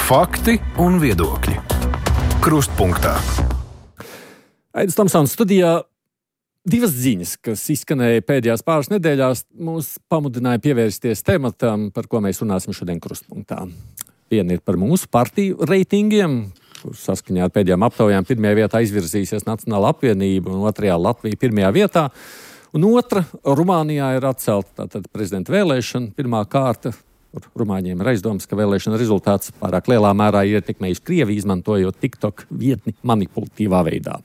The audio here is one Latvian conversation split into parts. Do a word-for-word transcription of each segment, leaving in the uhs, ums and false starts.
Fakti un viedokļi. Krustpunktā. Aidis Tomsons studijā. Divas ziņas, kas izskanēja pēdējās pāris nedēļās, mūs pamudināja pievērsties tematam, par ko mēs runāsim šodien Krustpunktā. Viena ir par mūsu partiju reitingiem, kur saskaņā ar pēdējām aptaujām pirmajā vietā izvirzīsies Nacionāla apvienība un otrajā Latvija pirmajā vietā. Un otra, Rumānijā ir atcelta tātad prezidenta vēlēšana, pirmā kārta. Rumāņiem ir aizdomas, ka vēlēšana rezultāts pārāk lielā mērā ietekmējis Krieviju, izmantojot TikTok vietni manipulatīvā veidā.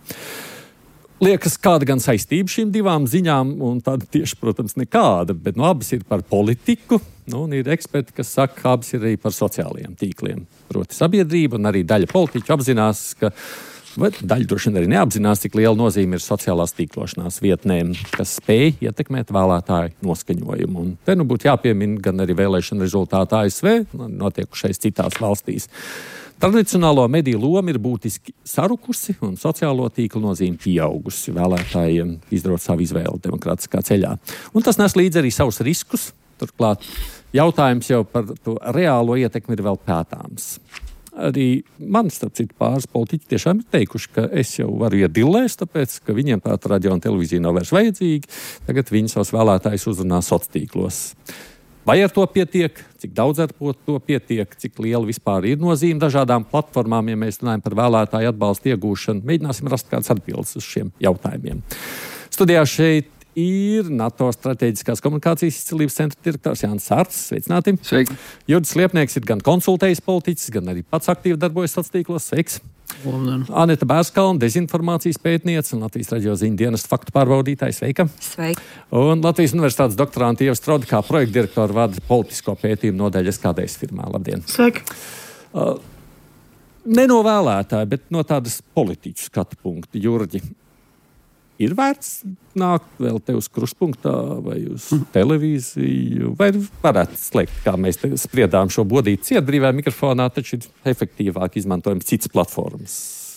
Liekas, kāda gan saistība šīm divām ziņām, un tāda tieši, protams, nekāda, bet nu, abas ir par politiku, nu, un ir eksperti, kas saka, ka abas ir arī par sociālajiem tīkliem. Proti sabiedrība un arī daļa politiķu apzinās, ka, vai daļa droši vien arī neapzinās, cik liela nozīme ir sociālās tīklošanās vietnēm, kas spēj ietekmēt vēlētāju noskaņojumu. Un te nu būtu jāpiemina gan arī vēlēšana rezultāti A S V, notiekušais citās valstīs. Tradicionālo mediju loma ir būtiski sarukusi un sociālo tīklu nozīme pieaugusi vēlētājiem izdarot savu izvēli demokrātiskā ceļā. Un tas nes līdzi arī savus riskus. Turklāt jautājums jau par to reālo ietekmi ir vēl pētāms. Arī man, starp citu, pāris politiķi tiešām ir teikuši, ka es jau varu iet dillēs, tāpēc, ka viņiem tāda radio un televīzija nav vairs vajadzīga. Tagad viņi savus vēlētājus uzrunā sociālos tīklos. Vai ar to pietiek, cik daudz ar to pietiek, cik liela vispār ir nozīme dažādām platformām, ja mēs runājam par vēlētāju atbalstu iegūšanu? Mēģināsim rast kādas atbildes uz šiem jautājumiem. Studijā šeit ir NATO strateģiskās komunikācijas izcilības centra direktors Jānis Sārts. Sveicināti! Sveiki! Jurdis Liepnieks ir gan konsultējis politiķis, gan arī pats aktīvi darbojas sociālos tīklos. Sveiks! Labdien. Aneta Bērskalna, dezinformācijas pētniece un Latvijas radio ziņu dienesta faktu pārbaudītāja. Sveika! Sveiki! Un Latvijas universitātes doktorante Ieva Strode kā projektdirektora vada politisko pētījumu nodaļu S K D S firmā. Labdien! Sveiki! Uh, ne no vēlētāja, bet no tādas politiķu skatu punkta. Jurģi, ir vērts nākt vēl te uz Krustpunktā vai uz televīziju, vai varētu slēgt, kā mēs te spriedām šo bodīti ciet brīvā mikrofonā, taču ir efektīvāk izmantojams citas platformas.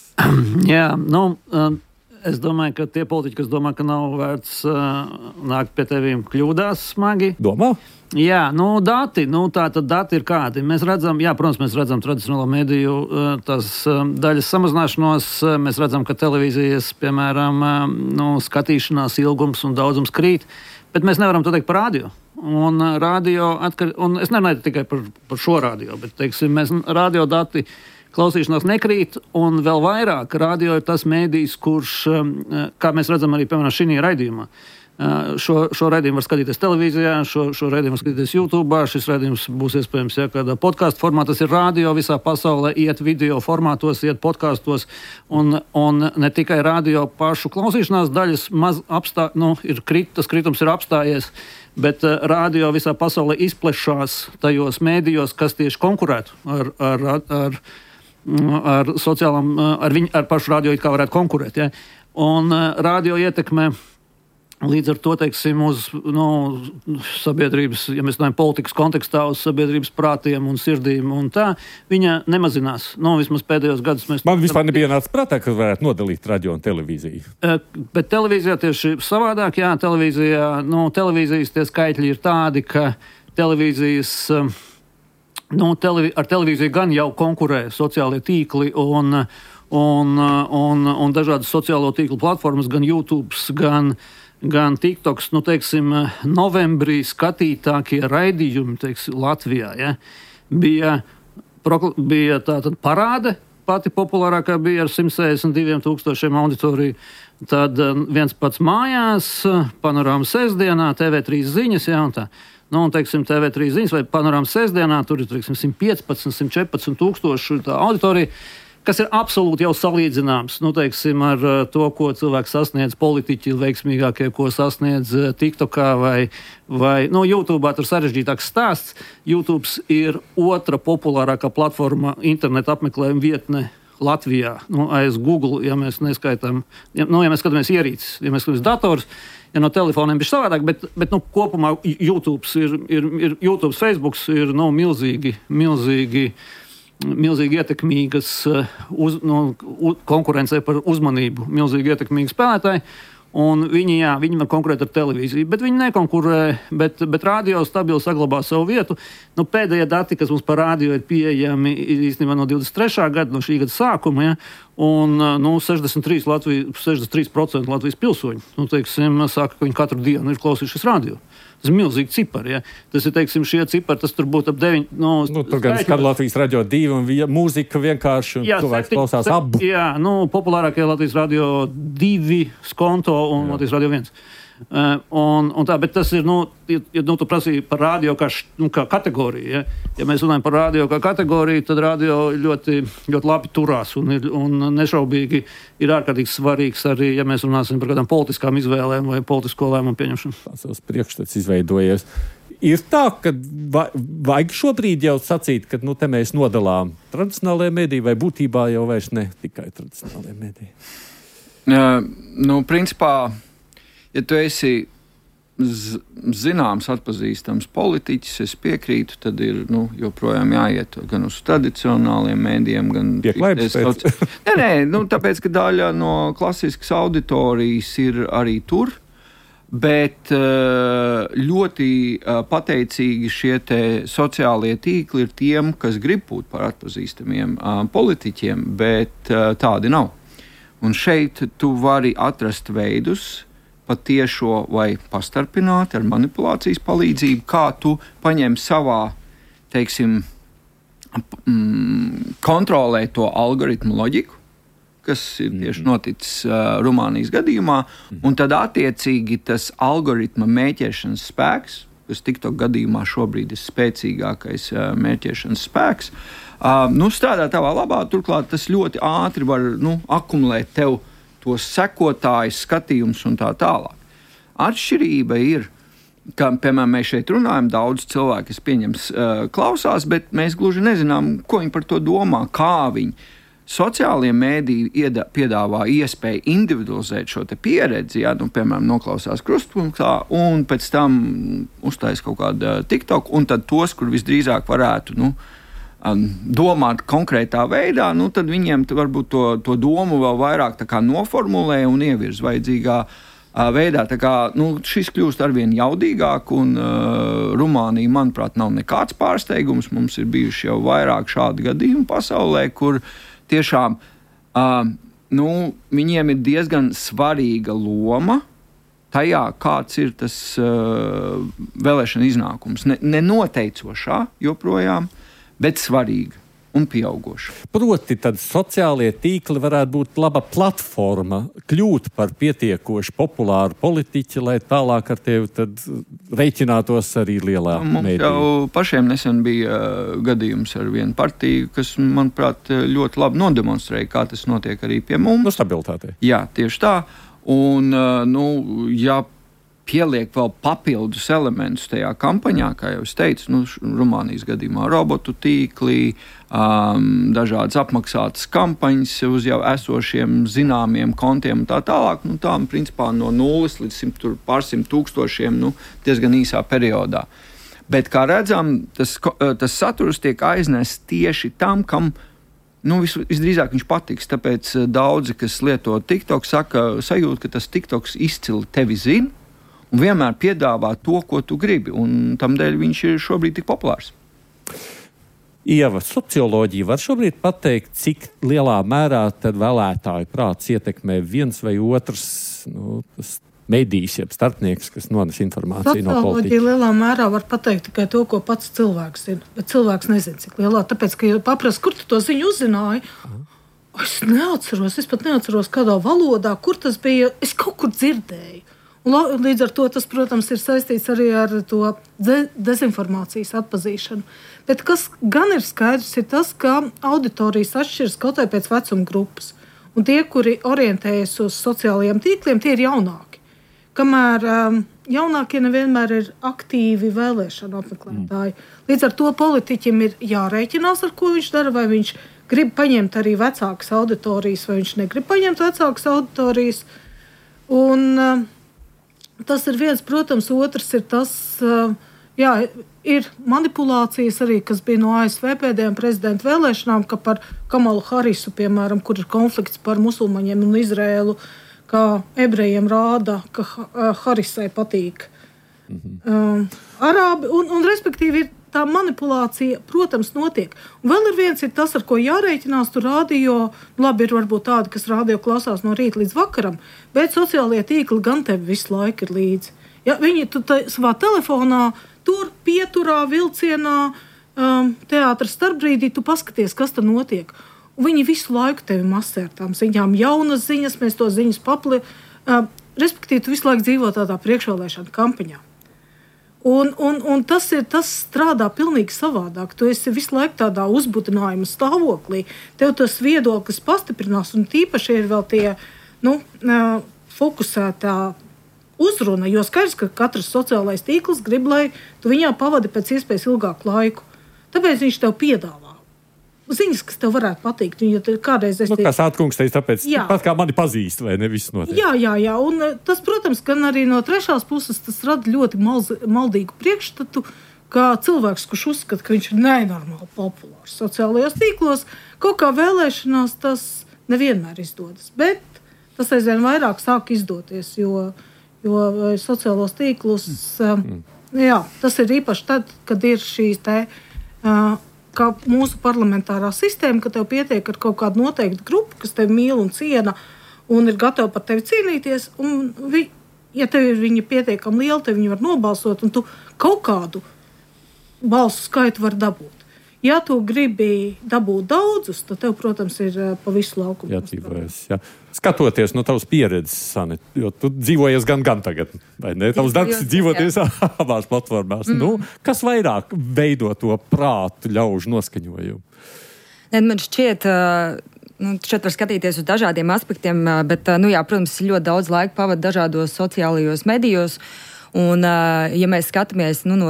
Jā, nu, es domāju, ka tie politiķi, kas domā, ka nav vērts nākt pie tevīm, kļūdās smagi. Domā? Jā, nu, dati, nu, tā tad dati ir kādi. Mēs redzam, jā, protams, mēs redzam tradicionālo mediju tās daļas samazināšanos. Mēs redzam, ka televīzijas, piemēram, nu, skatīšanās ilgums un daudzums krīt, bet mēs nevaram to teikt par radio. Un radio atkar, un es nerunāju tikai par, par šo radio, bet, teiksim, mēs radio dati klausīšanās nekrīt, un vēl vairāk radio ir tas mēdījis, kurš, kā mēs redzam arī, piemēram, šī raidījumā, Šo, šo raidījumu var skatīties televīzijā, šo, šo raidījumu var skatīties YouTube. Šis raidījums būs iespējams ja, kādā podkāstu formātā. Tas ir radio visā pasaulē, iet video formātos, iet podkāstos. Un, un ne tikai radio pašu klausīšanās daļas maz apstā, nu, ir krit, tas kritums ir apstājies, bet uh, radio visā pasaulē izplešās tajos mēdījos, kas tieši konkurētu ar, ar, ar, ar sociālām, ar, viņu, ar pašu radio, it kā varētu konkurēt. Ja. Un uh, radio ietekme līdz ar to, teiksim, uz nu, sabiedrības, ja mēs runājam politikas kontekstā, uz sabiedrības prātiem un sirdīm un tā, viņa nemazinās. Nu, vismaz pēdējos gadus mēs... Man vispār nebija nāc prātā, ka varētu nodalīt radio un televīziju. Bet televīzijā tieši savādāk, jā, televīzijā, nu, televīzijas tie skaitļi ir tādi, ka televīzijas... Nu, televi- ar televīziju gan jau konkurē sociālie tīkli un, un, un, un dažādas sociālo tīklu platformas, gan YouTube, gan... gan TikToks, nu, teiksim, novembrī skatītākie raidījumi, teiksim, Latvijā, ja, bija, prokl- bija tātad parāde, pati populārākā bija ar simt sešdesmit diviem tūkstošiem auditoriju, tad viens pats mājās, panorāma sestdienā, T V trīs ziņas, ja, un tā. Nu, un, teiksim, T V trīs ziņas vai panorāma sestdienā, tur ir, teiksim, simt piecpadsmit, simt četrpadsmit tūkstoši tā auditorija, kas ir absolūti jau salīdzināms, nu, teiksim, ar to, ko cilvēks sasniedz politiķi veiksmīgākie, ko sasniedz TikTokā vai, vai nu, YouTube. Tur sarežģītāks stāsts. YouTube ir otra populārākā platforma interneta apmeklējuma vietne Latvijā. Nu, aiz Google, ja mēs neskaitām, ja, nu, ja mēs skatāmies ierīces, ja mēs skatāmies dators, ja no telefoniem bija savādāk, bet, bet nu, kopumā YouTube ir, ir, ir YouTube, Facebook ir nu, milzīgi, milzīgi milzīgi ietekmīgas uz, nu, konkurencē par uzmanību, milzīgi ietekmīgi spēlētāji. Un viņi, jā, viņi var konkurēt ar televīziju, bet viņi nekonkurē, bet, bet radio stabili saglabā savu vietu. Nu, pēdējie dati, kas mums par radio ir pieejami, ir īstenībā no divdesmit trešā gada, no šī gada sākuma, ja, un nu, sešdesmit trīs procenti Latvijas, sešdesmit trīs procenti Latvijas pilsoņu, nu, teiksim, saka, ka viņi katru dienu ir klausījušies radio. Tas ir milzīgi cipari, ja. Tas ir, teiksim, šie cipari, tas tur būtu ap deviņi, no... Nu, tur gan skat Latvijas radio divi un via, mūzika vienkārši, un jā, cilvēks septiņ, klausās septiņ, abu. Jā, nu, populārākie Latvijas radio divi, Skonto un jā. Latvijas radio viens. Uh, un, un tā, bet tas ir, nu, ja, ja nu, tu prasīji par radio kā, š, nu, kā kategoriju, ja? Ja mēs runājam par radio kā kategoriju, tad radio ļoti, ļoti labi turās un, ir, un nešaubīgi ir ārkārtīgi svarīgs arī, ja mēs runāsim par kādām politiskām izvēlēm vai politisko lēmumu pieņemšanu. Tās savs priekšstats izveidojies. Ir tā, ka va, vajag šobrīd jau sacīt, ka nu, te mēs nodalām tradicionālajie mediji vai būtībā jau vairs ne tikai tradicionālajie mediji? Uh, nu, principā, ja tu esi z- zināms, atpazīstams politiķis, es piekrītu, tad ir nu, joprojām jāiet gan uz tradicionāliem mēdījiem, gan pieklājības pēc. Nē, nē, nu, tāpēc, ka daļa no klasiskas auditorijas ir arī tur, bet ļoti pateicīgi šie te sociālie tīkli ir tiem, kas grib būt par atpazīstamiem politiķiem, bet tādi nav. Un šeit tu vari atrast veidus, patiešo vai pastarpināt ar manipulācijas palīdzību, kā tu paņem savā, teiksim, mm, kontrolē to algoritmu loģiku, kas ir tieši noticis uh, Rumānijas gadījumā, un tad attiecīgi tas algoritma mēķēšanas spēks, kas TikTok gadījumā šobrīd ir spēcīgākais uh, mēķēšanas spēks, uh, nu, strādā tavā labā, turklāt tas ļoti ātri var nu, akumulēt tev tos sekotājus, skatījums un tā tālāk. Atšķirība ir, ka, piemēram, mēs šeit runājam, daudz cilvēku, kas pieņems uh, klausās, bet mēs gluži nezinām, ko viņi par to domā, kā viņi. Sociālie mēdīji ieda, piedāvā iespēju individualizēt šo te pieredzi, jā, nu, piemēram, noklausās krustpunktā un pēc tam uztais kaut kādu TikTok, un tad tos, kur visdrīzāk varētu, nu, domāt konkrētā veidā, nu, tad viņiem varbūt to, to domu vēl vairāk tā kā noformulē un ievirz vajadzīgā uh, veidā. Tā kā, nu, šis kļūst arvien jaudīgāk, un uh, Rumānija, manuprāt, nav nekāds pārsteigums. Mums ir bijuši jau vairāk šādi gadījumi pasaulē, kur tiešām uh, nu, viņiem ir diezgan svarīga loma tajā, kāds ir tas uh, vēlēšana iznākums. Ne, nenoteicošā joprojām, bet svarīga un pieaugoša. Proti, tad sociālie tīkli varētu būt laba platforma, kļūt par pietiekoši populāru politiķi, lai tālāk ar tevi tad reiķinātos arī lielā Mums mēdī. Jau pašiem nesen bija uh, gadījums ar vienu partiju, kas, manuprāt, ļoti labi nodemonstrēja, kā tas notiek arī pie mums. No stabilitātei. Jā, tieši tā. Un, uh, nu, ja pieliek vēl papildus elementus tajā kampaņā, kā jau es teicu, nu, Rumānijas gadījumā robotu tīklī, um, dažādas apmaksātas kampaņas uz jau esošiem zināmiem kontiem un tā tālāk, nu, tām principā no nulles līdz simt, pārsimt tūkstošiem, nu, diezgan īsā periodā. Bet, kā redzam, tas, tas saturs tiek aiznests tieši tam, kam nu, vis, visdrīzāk viņš patiks, tāpēc daudzi, kas lieto TikTok, saka, sajūt, ka tas TikToks izcili tevi zina, un vienmēr piedāvā to, ko tu gribi, un tam dēļ viņš ir šobrīd tik populārs. Ieva, socioloģija var šobrīd pateikt, cik lielā mērā tad vēlētāju prāts ietekmē viens vai otrs nu, medijs, jeb starpnieks, kas nones informāciju no politiķa? Socioloģija lielā mērā var pateikt tikai to, ko pats cilvēks zina, bet cilvēks nezina, cik lielā, tāpēc, ka paprast, kur tu to ziņu uzzināji, es neatceros, es pat neatceros kādā valodā, kur tas bija, es kaut kur dzirdēju. Un līdz ar to tas, protams, ir saistīts arī ar to de- dezinformācijas atpazīšanu. Bet kas gan ir skaidrs, ir tas, ka auditorijas atšķiras kaut vai pēc vecuma grupas. Un tie, kuri orientējas uz sociālajiem tīkliem, tie ir jaunāki. Kamēr um, jaunākie nevienmēr ir aktīvi vēlēšanu apmeklētāji. Līdz ar to politiķim ir jārēķinās, ar ko viņš dara, vai viņš grib paņemt arī vecākas auditorijas, vai viņš negrib paņemt vecākas auditorijas. Un uh, tas ir viens, protams, otrs ir tas, uh, jā, ir manipulācijas arī, kas bija no A S V pēdējām prezidenta vēlēšanām, ka par Kamalu Harisu, piemēram, kur ir konflikts par musulmaņiem un Izrēlu, kā ebrejiem rāda, ka Harisai patīk mm-hmm. um, arābi, un, un respektīvi ir tā manipulācija, protams, notiek. Un vēl ir viens, ir tas, ar ko jārēķinās, tu radio, labi, ir varbūt tādi, kas radio klausās no rīta līdz vakaram, bet sociālie tīkli gan tev visu laiku ir līdzi. Ja, viņi tu te, savā telefonā, tur pieturā, vilcienā, um, teātras starpbrīdī, tu paskaties, kas tur notiek. Un viņi visu laiku tevi masē ar tām ziņām, jaunas ziņas, mēs to ziņas papli, uh, respektīvi, tu visu laiku dzīvo tādā priekšvēlēšana kampaņā. Un, un, un tas, ir, tas strādā pilnīgi savādāk. Tu esi visu laiku tādā uzbudinājuma stāvoklī. Tev tas viedoklis pastiprinās, un tīpaši ir vēl tie nu, fokusētā uzruna, jo skaidrs, ka katrs sociālais tīkls grib, lai tu viņā pavadi pēc iespējas ilgāku laiku. Tāpēc viņš tev piedāvā ziņas, kas tev varētu patikt. Ja kādreiz es nu, kā Sātkungs teica, tāpēc jā. Pat kā mani pazīst, vai ne viss notiek. Jā, jā, jā. Un tas, protams, gan arī no trešās puses tas rada ļoti malz, maldīgu priekšstatu, kā cilvēks, kurš uzskata, ka viņš ir nenormāli populārs sociālajos tīklos, kaut kā vēlēšanās tas nevienmēr izdodas. Bet tas aizvien vairāk sāk izdoties, jo, jo sociālos tīklus, mm. jā, tas ir īpaši tad, kad ir šīs te... Uh, kā mūsu parlamentārā sistēma, ka tev pietiek ar kaut kādu noteiktu grupu, kas tevi mīl un ciena un ir gatava par tevi cīnīties, un vi, ja tev ir viņa pietiekami liela, tev viņi var nobalsot, un tu kaut kādu balsu skaitu var dabūt. Ja tu gribi dabūt daudzus, tad tev, protams, ir pa visu laukumu. Jācīvojas, jā. Skatoties no tavas pieredzes, Sani, jo tu dzīvojies gan, gan tagad, vai ne? Tavs darbs ir dzīvoties abās platformās. Mm. Nu, kas vairāk veido to prātu ļaužu noskaņojumu? Man šķiet, nu, šeit var skatīties uz dažādiem aspektiem, bet, nu jā, protams, ļoti daudz laika pavada dažādos sociālajos medijos. Un, ja mēs skatāmies nu, no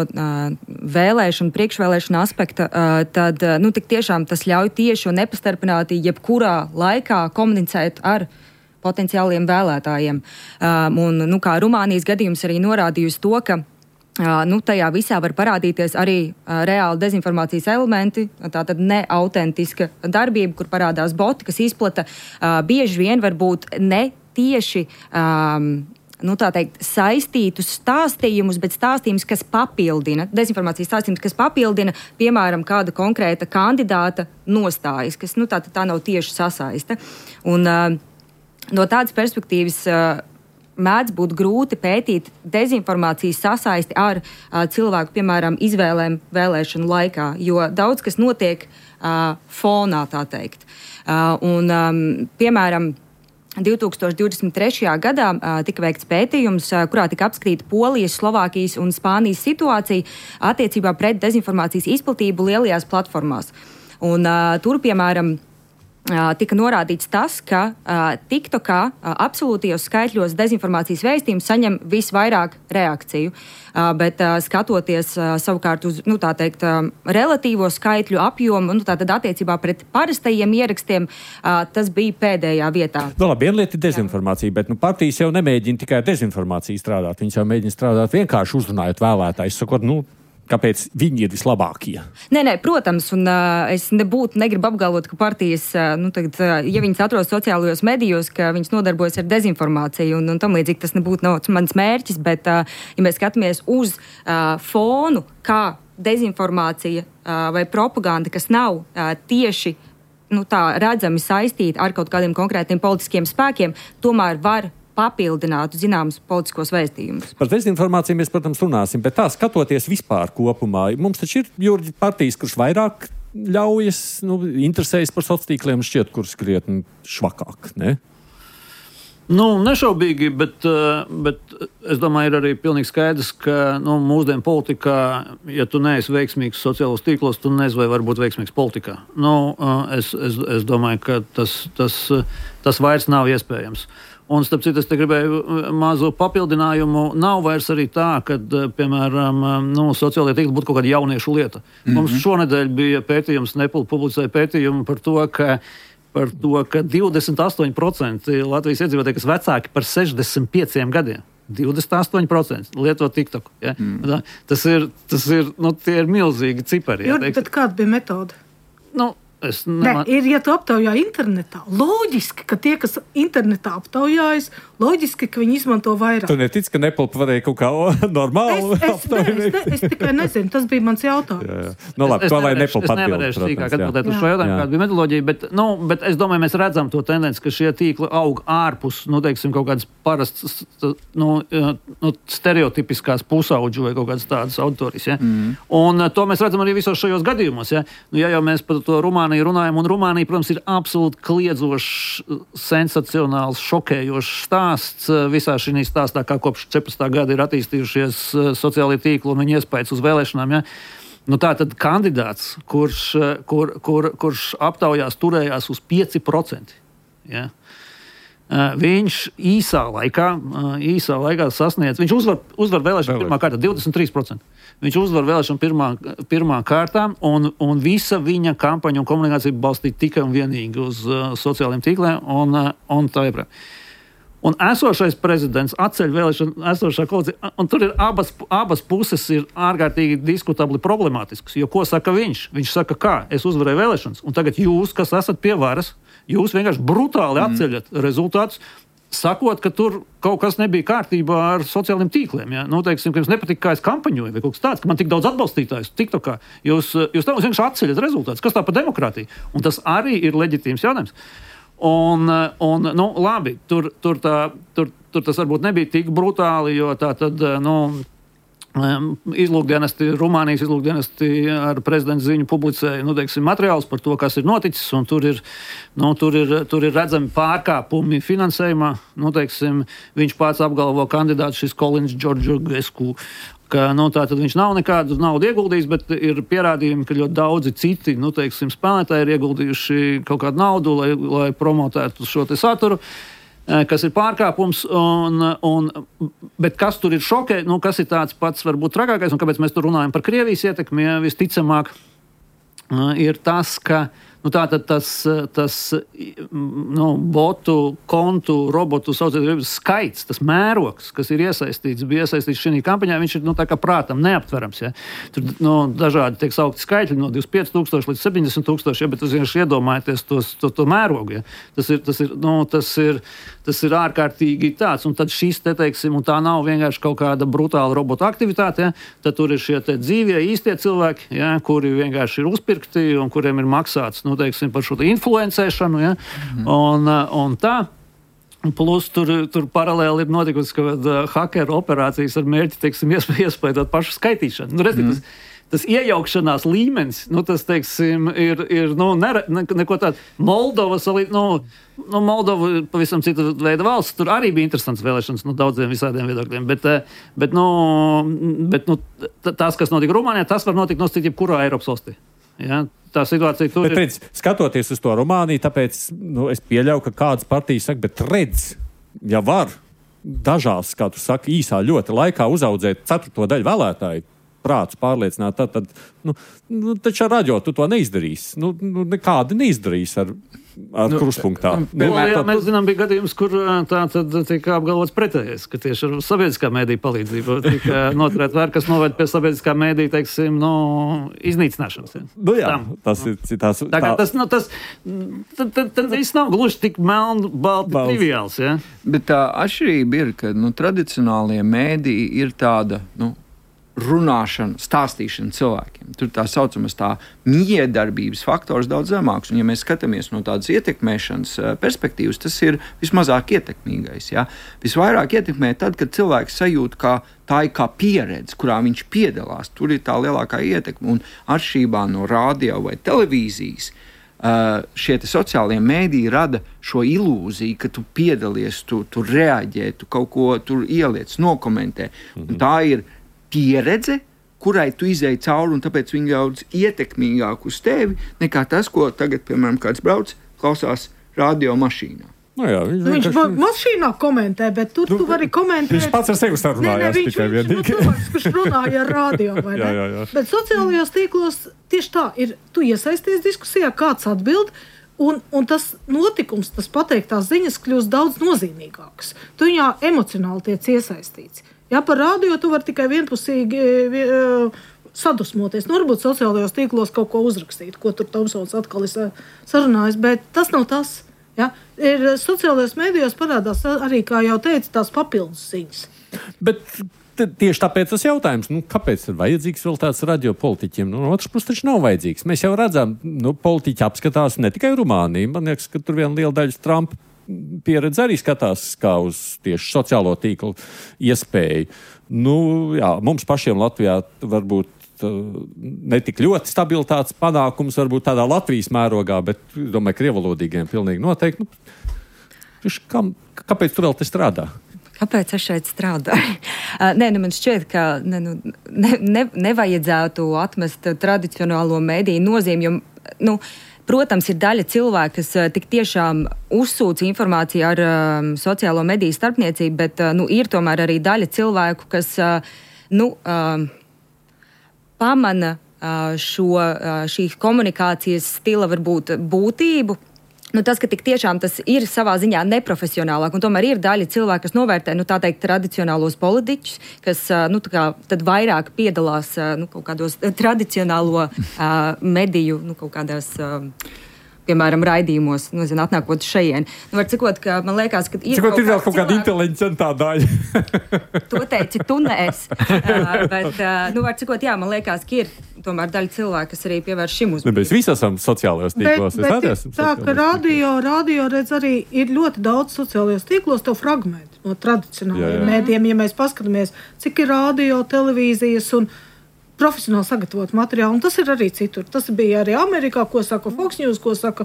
vēlēšanu, priekšvēlēšanu aspekta, tad nu, tik tiešām tas ļauj tieši un nepastarpināti jebkurā laikā komunicēt ar potenciāliem vēlētājiem. Un, nu, kā Rumānijas gadījums arī norādījusi to, ka nu, tajā visā var parādīties arī reāli dezinformācijas elementi, tātad neautentiska darbība, kur parādās boti, kas izplata bieži vien varbūt ne tieši um, nu, tā teikt, saistītus stāstījumus, bet stāstījumus, kas papildina, dezinformācijas stāstījumus, kas papildina, piemēram, kāda konkrēta kandidāta nostājas, kas, nu, tā, tā nav tieši sasaiste. Un uh, no tādas perspektīvas uh, mēdz būt grūti pētīt dezinformācijas sasaisti ar uh, cilvēku, piemēram, izvēlēm vēlēšanu laikā, jo daudz kas notiek uh, fonā, tā teikt. Uh, un, um, piemēram, divtūkstoš divdesmit trešajā gadā uh, tika veikts pētījums, uh, kurā tika apskatīta Polijas, Slovākijas un Spānijas situācija attiecībā pret dezinformācijas izplatību lielajās platformās. Un, uh, tur, piemēram, uh, tika norādīts tas, ka uh, TikTokā uh, absolūtajos skaitļos dezinformācijas vēstījums saņem visvairāk reakciju, uh, bet uh, skatoties uh, savukārt uz, nu, tā teikt, uh, relatīvo skaitļu apjomu, nu, tātad attiecībā pret parastajiem ierakstiem, uh, tas bija pēdējā vietā. Nu, labi, viena lieta ir dezinformācija, bet nu, partijas jau nemēģina tikai dezinformāciju strādāt, viņas jau mēģina strādāt vienkārši uzrunājot vēlētājus, sakot, nu, kāpēc viņi ir vislabākie? Nē, nē, protams, un uh, es nebūtu, negribu apgalvot, ka partijas, uh, nu, tagad, uh, ja viņas atrodas sociālajos medijos, ka viņas nodarbojas ar dezinformāciju, un, un tam līdzīgi tas nebūtu nav mans mērķis, bet, uh, ja mēs skatāmies uz uh, fonu, kā dezinformācija uh, vai propaganda, kas nav uh, tieši nu, tā redzami saistīta ar kaut kādiem konkrētiem politiskiem spēkiem, tomēr var papildinātu zināmus politiskos vēstījumus. Par dezinformāciju mēs, protams, runāsim, bet tā skatoties vispār kopumā, mums taču ir Jurģi partijas, kurš vairāk ļaujas, nu, interesējas par sociāliem tīkliem, šķiet, kurš krietni švakāk, ne? Nu, nešaubīgi, bet, bet es domāju, ir arī pilnīgi skaidrs, ka nu, mūsdienu politikā, ja tu neesi veiksmīgs sociālos tīklos, tu nezini, vai var būt veiksmīgs politikā. Nu, es, es, es domāju, ka tas, tas, tas vairs nav iespējams. Un, starp citu, es te gribēju mazu papildinājumu. Nav vairs arī tā, ka, piemēram, nu, sociālajie tīkli būtu kaut kāda jauniešu lieta. Mm-hmm. Mums šonedēļ bija pētījums, Nepal publicēja pētījumu par to, ka, par to, ka divdesmit astoņi procenti Latvijas iedzīvotāji, kas vecāki par sešdesmit pieciem gadiem, divdesmit astoņi procenti lieto TikTok. Ja? Mm. Tas ir, tas ir, nu, tie ir milzīgi cipari. Jurgi, bet kāda bija metode? Nu, Es Nē, ir, ja tu aptaujā internetā, loģiski, ka tie, kas internetā aptaujājas, loģiski, ka viņi izmanto vairāk. Tu netici, ka Nepalpa varēja kaut kā normāli es, es, ne, es, ne, es tikai nezinu, tas bija mans jautājums. Jā, jā. Nu, labi, es, to lai nevarēšu, Nepalpa es nevarēšu sīkāk atbildēt uz šo jautājumu, kāda bija metodoloģija, bet, nu, bet es domāju, mēs redzam to tendenci, ka šie tīkli aug ārpus, nu, teiksim, kaut kādas parastas, nu, nu stereotipiskās pusauģu vai kaut kādas tādas auditorijas, ja? Mm. Un to mēs redzam arī visos šajos gadījumos, ja? Nu, ja jau mēs par to Rumāniju runājam, un Rumānija, protams, ir absolūti kliedzošs, sensacionāls, šokējošs stāsts visā šī stāstā, kā kopš četrdesmitā gada ir attīstījušies sociālie tīkli un viņa iespējas uz vēlēšanām. Ja? Nu, tā tad kandidāts, kurš, kur, kur, kurš aptaujās turējās uz pieci procenti. Ja? Viņš īsā laikā, īsā laikā sasniedz, viņš uzvar, uzvar vēlēšanu pirmā kārtā divdesmit trīs procenti. Viņš uzvar vēlēšanu pirmā, pirmā kārtā, un, un visa viņa kampaņa un komunikācija balstīta tikai un vienīgi uz uh, sociālajiem tīkliem un, uh, un tā ieprāk. Un esošais prezidents atceļ vēlēšanu, esošā koalīcija, un tur ir abas, abas puses ir ārkārtīgi diskutabli problemātiskas, jo ko saka viņš? Viņš saka, kā, es uzvarēju vēlēšanas, un tagad jūs, kas esat pie varas, jūs vienkārši brutāli atceļat mm. rezultātus, sakot, ka tur kaut kas nebija kārtībā ar sociālajiem tīkliem. Ja? Nu, teiksim, ka jums nepatīk, kā es kampaņoju, vai kaut kas tāds, ka man tik daudz atbalstītājus TikTokā. Jūs, jūs tam vienkārši atceļat rezultātus. Kas tā par demokrātiju? Un tas arī ir leģitīms jautājums. Un, un nu, labi, tur, tur, tā, tur, tur tas varbūt nebija tik brutāli, jo tā tad, nu, izlūkdienesti, Rumānijas izlūkdienesti ar prezidenta ziņu publicēja, nu, teiksim, materiālus par to, kas ir noticis, un tur ir, nu, tur ir, tur ir redzami pārkāpumi finansējumā. Nu, teiksim, viņš pats apgalvo kandidāts šis Kolins Džordžogesku, ka, nu, tā tad viņš nav nekādu naudu ieguldījis, bet ir pierādījumi, ka ļoti daudzi citi, nu, teiksim, spēlētāji ir ieguldījuši kaut kādu naudu, lai, lai promotētu šo te saturu, kas ir pārkāpums, un, un, bet kas tur ir šokē, nu, kas ir tāds pats varbūt trakākais, un kāpēc mēs tur runājam par Krievijas ietekmi, ja, visticamāk, ir tas, ka nu, tātad tas, tas nu, botu, kontu, robotu saucamais skaits, tas mērogs, kas ir iesaistīts, bija iesaistīts šī kampaņā, viņš ir nu, tā kā prātam neaptverams. Ja. Tur nu, dažādi tiek saukti skaitļi no divdesmit pieci tūkstoši līdz septiņdesmit tūkstoši, ja, bet jūs vienkārši iedomājaties tos, to, to mērogu. Ja. Tas, ir, tas, ir, nu, tas, ir, tas ir ārkārtīgi tāds, un tad šis te, teiksim, un tā nav vienkārši kaut kāda brutāla robotu aktivitāte, ja. Tad tur ir šie te dzīvie, īstie cilvēki, ja, kuri vienkārši ir uzpirkti un kuriem ir maksāts, nu, teiksim, par šo influencēšanu, ja? mm. un, un tā. Plus tur, tur paralēli ir notikusi, ka uh, hakeru operācijas ar mērķi, teiksim, iespējot pašu skaitīšanu. Nu, resti, mm. tas, tas iejaukšanās līmenis, nu, tas, teiksim, ir, ir nu, ne, ne, neko tādu. Moldova, nu, nu, Moldova ir pavisam cita veida valsts, tur arī bija interesants vēlēšanas, nu, daudziem visādiem viedokļiem, bet, bet, nu, bet, nu, tas, kas notika Rumānijā, tas var notikt no citu jebkurā Eiropas valstī. Ja, tā situācija tur bet, ir. Redz, skatoties uz to Rumāniju, tāpēc nu, es pieļauju, ka kādas partijas saka, bet redz, ja var dažās, kā tu saki, īsā ļoti laikā uzaudzēt ceturto daļu vēlētāju, prātus pārliecināt, tad, tad nu, nu, taču ar raģo tu to neizdarīsi. Nu, nu, nekādi neizdarīs ar, ar nu, krustpunktā. Nu, nu, jā, tad... Mēs zinām, bija gadījums, kur tā tad tika apgalvots pretējais, ka tieši ar sabiedriskā mēdīja palīdzību tika noturēt vēr, kas noved pie sabiedriskā mēdīja, teiksim, no iznīcināšanas. Ja. Nu jā, Tam. tas ir citās. Tā kā tas, nu, tas, tad, tad, tad viss nav gluži tik melnu, balti, triviāls, ja. Bet tā atšķirība ir, ka, nu, tradicionālie mēdīji ir tāda, nu, runāšana, stāstīšana cilvēkiem. Tur tā saucamais tā miedarbības faktors daudz zemāks. Un, ja mēs skatāmies no tādas ietekmēšanas perspektīvas, tas ir vismazāk ietekmīgais. Ja? Visvairāk ietekmē tad, kad cilvēks sajūt, ka tā ir kā pieredze, kurā viņš piedalās. Tur ir tā lielākā ietekme. Un atšķirībā no radio vai televīzijas, šie sociālie mēdīji rada šo ilūziju, ka tu piedalies, tu, tu reaģē, tu kaut ko tur ieliec, nokomentē. Un tā ir pieredze, kurai tu izēji cauri, un tāpēc viņi daudz ietekmīgāk uz tevi nekā tas, ko tagad, piemēram, kāds brauc, klausās radio mašīnā. Nu jā, viņš nu, viņš vienkārši... mašīnā komentē, bet tur nu, tu vari komentēt. Viņš pats ar sevi sarunājās viņš, tikai vienīgi. Viņš cilvēks, kurš runāja ar radio, vai ne? jā, jā, jā. Bet sociālajos tīklos tieši tā ir, tu iesaisties diskusijā, kāds atbild, un, un tas notikums, tas pateiktās ziņas kļūst daudz nozīmīgāks. Tu viņā emocionāli tiec iesaistīts. Ja par radio tu vari tikai vienpusīgi sadusmoties. Nu, varbūt sociālajos tīklos kaut ko uzrakstīt, ko tur Tomsons atkal ir sarunājis, bet tas nav tas. Ja? Ir sociālajos mēdījos parādās arī, kā jau teicu, tās papildus ziņas. Bet tieši tāpēc tas jautājums, nu, kāpēc ir vajadzīgs vēl tāds radio politiķiem? Nu, otrs puses taču nav vajadzīgs. Mēs jau redzam, nu, politiķi apskatās ne tikai Rumāniju. Man liekas, ka tur viena liela daļa Trumpa pieredze arī skatās kā uz tieši sociālo tīklu iespēju. Nu, jā, mums pašiem Latvijā varbūt ne tik ļoti stabilitātes panākums, varbūt tādā Latvijas mērogā, bet, domāju, krievalodīgiem pilnīgi noteikti. Nu, kam, kāpēc tur vēl te strādā? Kāpēc es šeit strādāju? Nē, nu man šķiet, ka ne, nu, ne, ne, nevajadzētu atmest tradicionālo mēdīju nozīmi, jo, nu, protams, ir daļa cilvēku, kas tik tiešām uzsūc informāciju ar um, sociālo mediju starpniecību, bet uh, nu, ir tomēr arī daļa cilvēku, kas uh, nu, um, pamana uh, šo, uh, šīs komunikācijas stila varbūt būtību. Nu, tas, ka tik tiešām tas ir savā ziņā neprofesionālāk, un tomēr ir daļa cilvēku, kas novērtē, nu, tā teikt, tradicionālos politiķus, kas, nu, tā kā tad vairāk piedalās, nu, kaut kādos tradicionālo uh, mediju, nu, kaut kādās, uh, piemēram, raidījumos, nu, zin, atnākot šajien. Nu, var cikot, ka man liekas, ka ir cikot, kaut, ir vēl kaut kāda inteliģentā daļa. To teici tu, ne es. Uh, bet, uh, nu, var cikot, jā, man liekas, ka ir tomēr daļa cilvēku, kas arī pievērš šim uzmanību. Mēs visi esam sociālajos tīklos. Bet, bet esam tā, ka radio, radio redz arī ir ļoti daudz sociālajos tīklos tev fragmenti no tradicionālajiem mēdījiem. Ja mēs paskatāmies, cik ir radio, televīzijas un profesionāli sagatavot materiālu, un tas ir arī citur. Tas bija arī Amerikā, ko saka Fox News, ko saka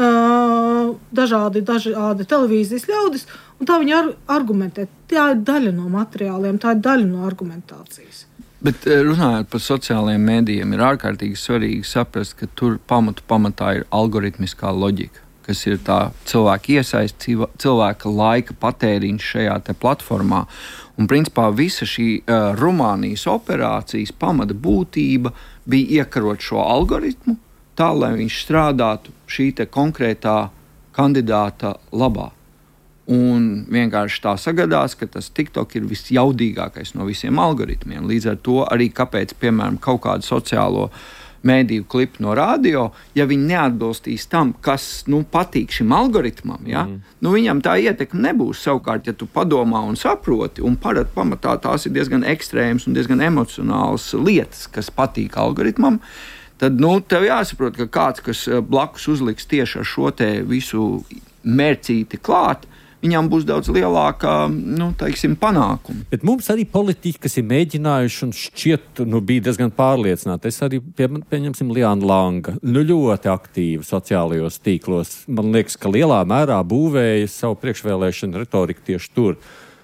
uh, dažādi, dažādi televīzijas ļaudis, un tā viņi ar, argumentē. Tā ir daļa no materiāliem, tā ir daļa no argumentācijas. Bet runājot par sociālajiem mēdījiem, ir ārkārtīgi svarīgi saprast, ka tur pamatu pamatā ir algoritmiskā loģika, kas ir tā cilvēka iesaist, cilvēka laika patēriņš šajā te platformā. Un principā visa šī uh, Rumānijas operācijas pamata būtība bija iekarot šo algoritmu tā, lai viņš strādātu šī te konkrētā kandidāta labā. Un vienkārši tā sagadās, ka tas TikTok ir visjaudīgākais no visiem algoritmiem. Līdz ar to arī kāpēc, piemēram, kaut kādu sociālo mēdīju klipu no radio, ja viņi neatbilstīs tam, kas nu, patīk šim algoritmam, ja? mm. nu, viņam tā ietekme nebūs. Savukārt, ja tu padomā un saproti, un parad pamatā tās ir diezgan ekstrēmas un diezgan emocionālas lietas, kas patīk algoritmam, tad nu, tev jāsaprot, ka kāds, kas blakus uzliks tieši ar šo te visu mērcīti klāt, viņam būs daudz lielāka, nu, teiksim, panākuma. Bet mums arī politiķi, kas ir mēģinājuši un šķiet, nu, bija diezgan pārliecināti. Es arī, pie, pieņemsim, Liana Langa, nu, ļoti aktīvi sociālajos tīklos. Man liekas, ka lielā mērā būvēja savu priekšvēlēšanu retoriku tieši tur.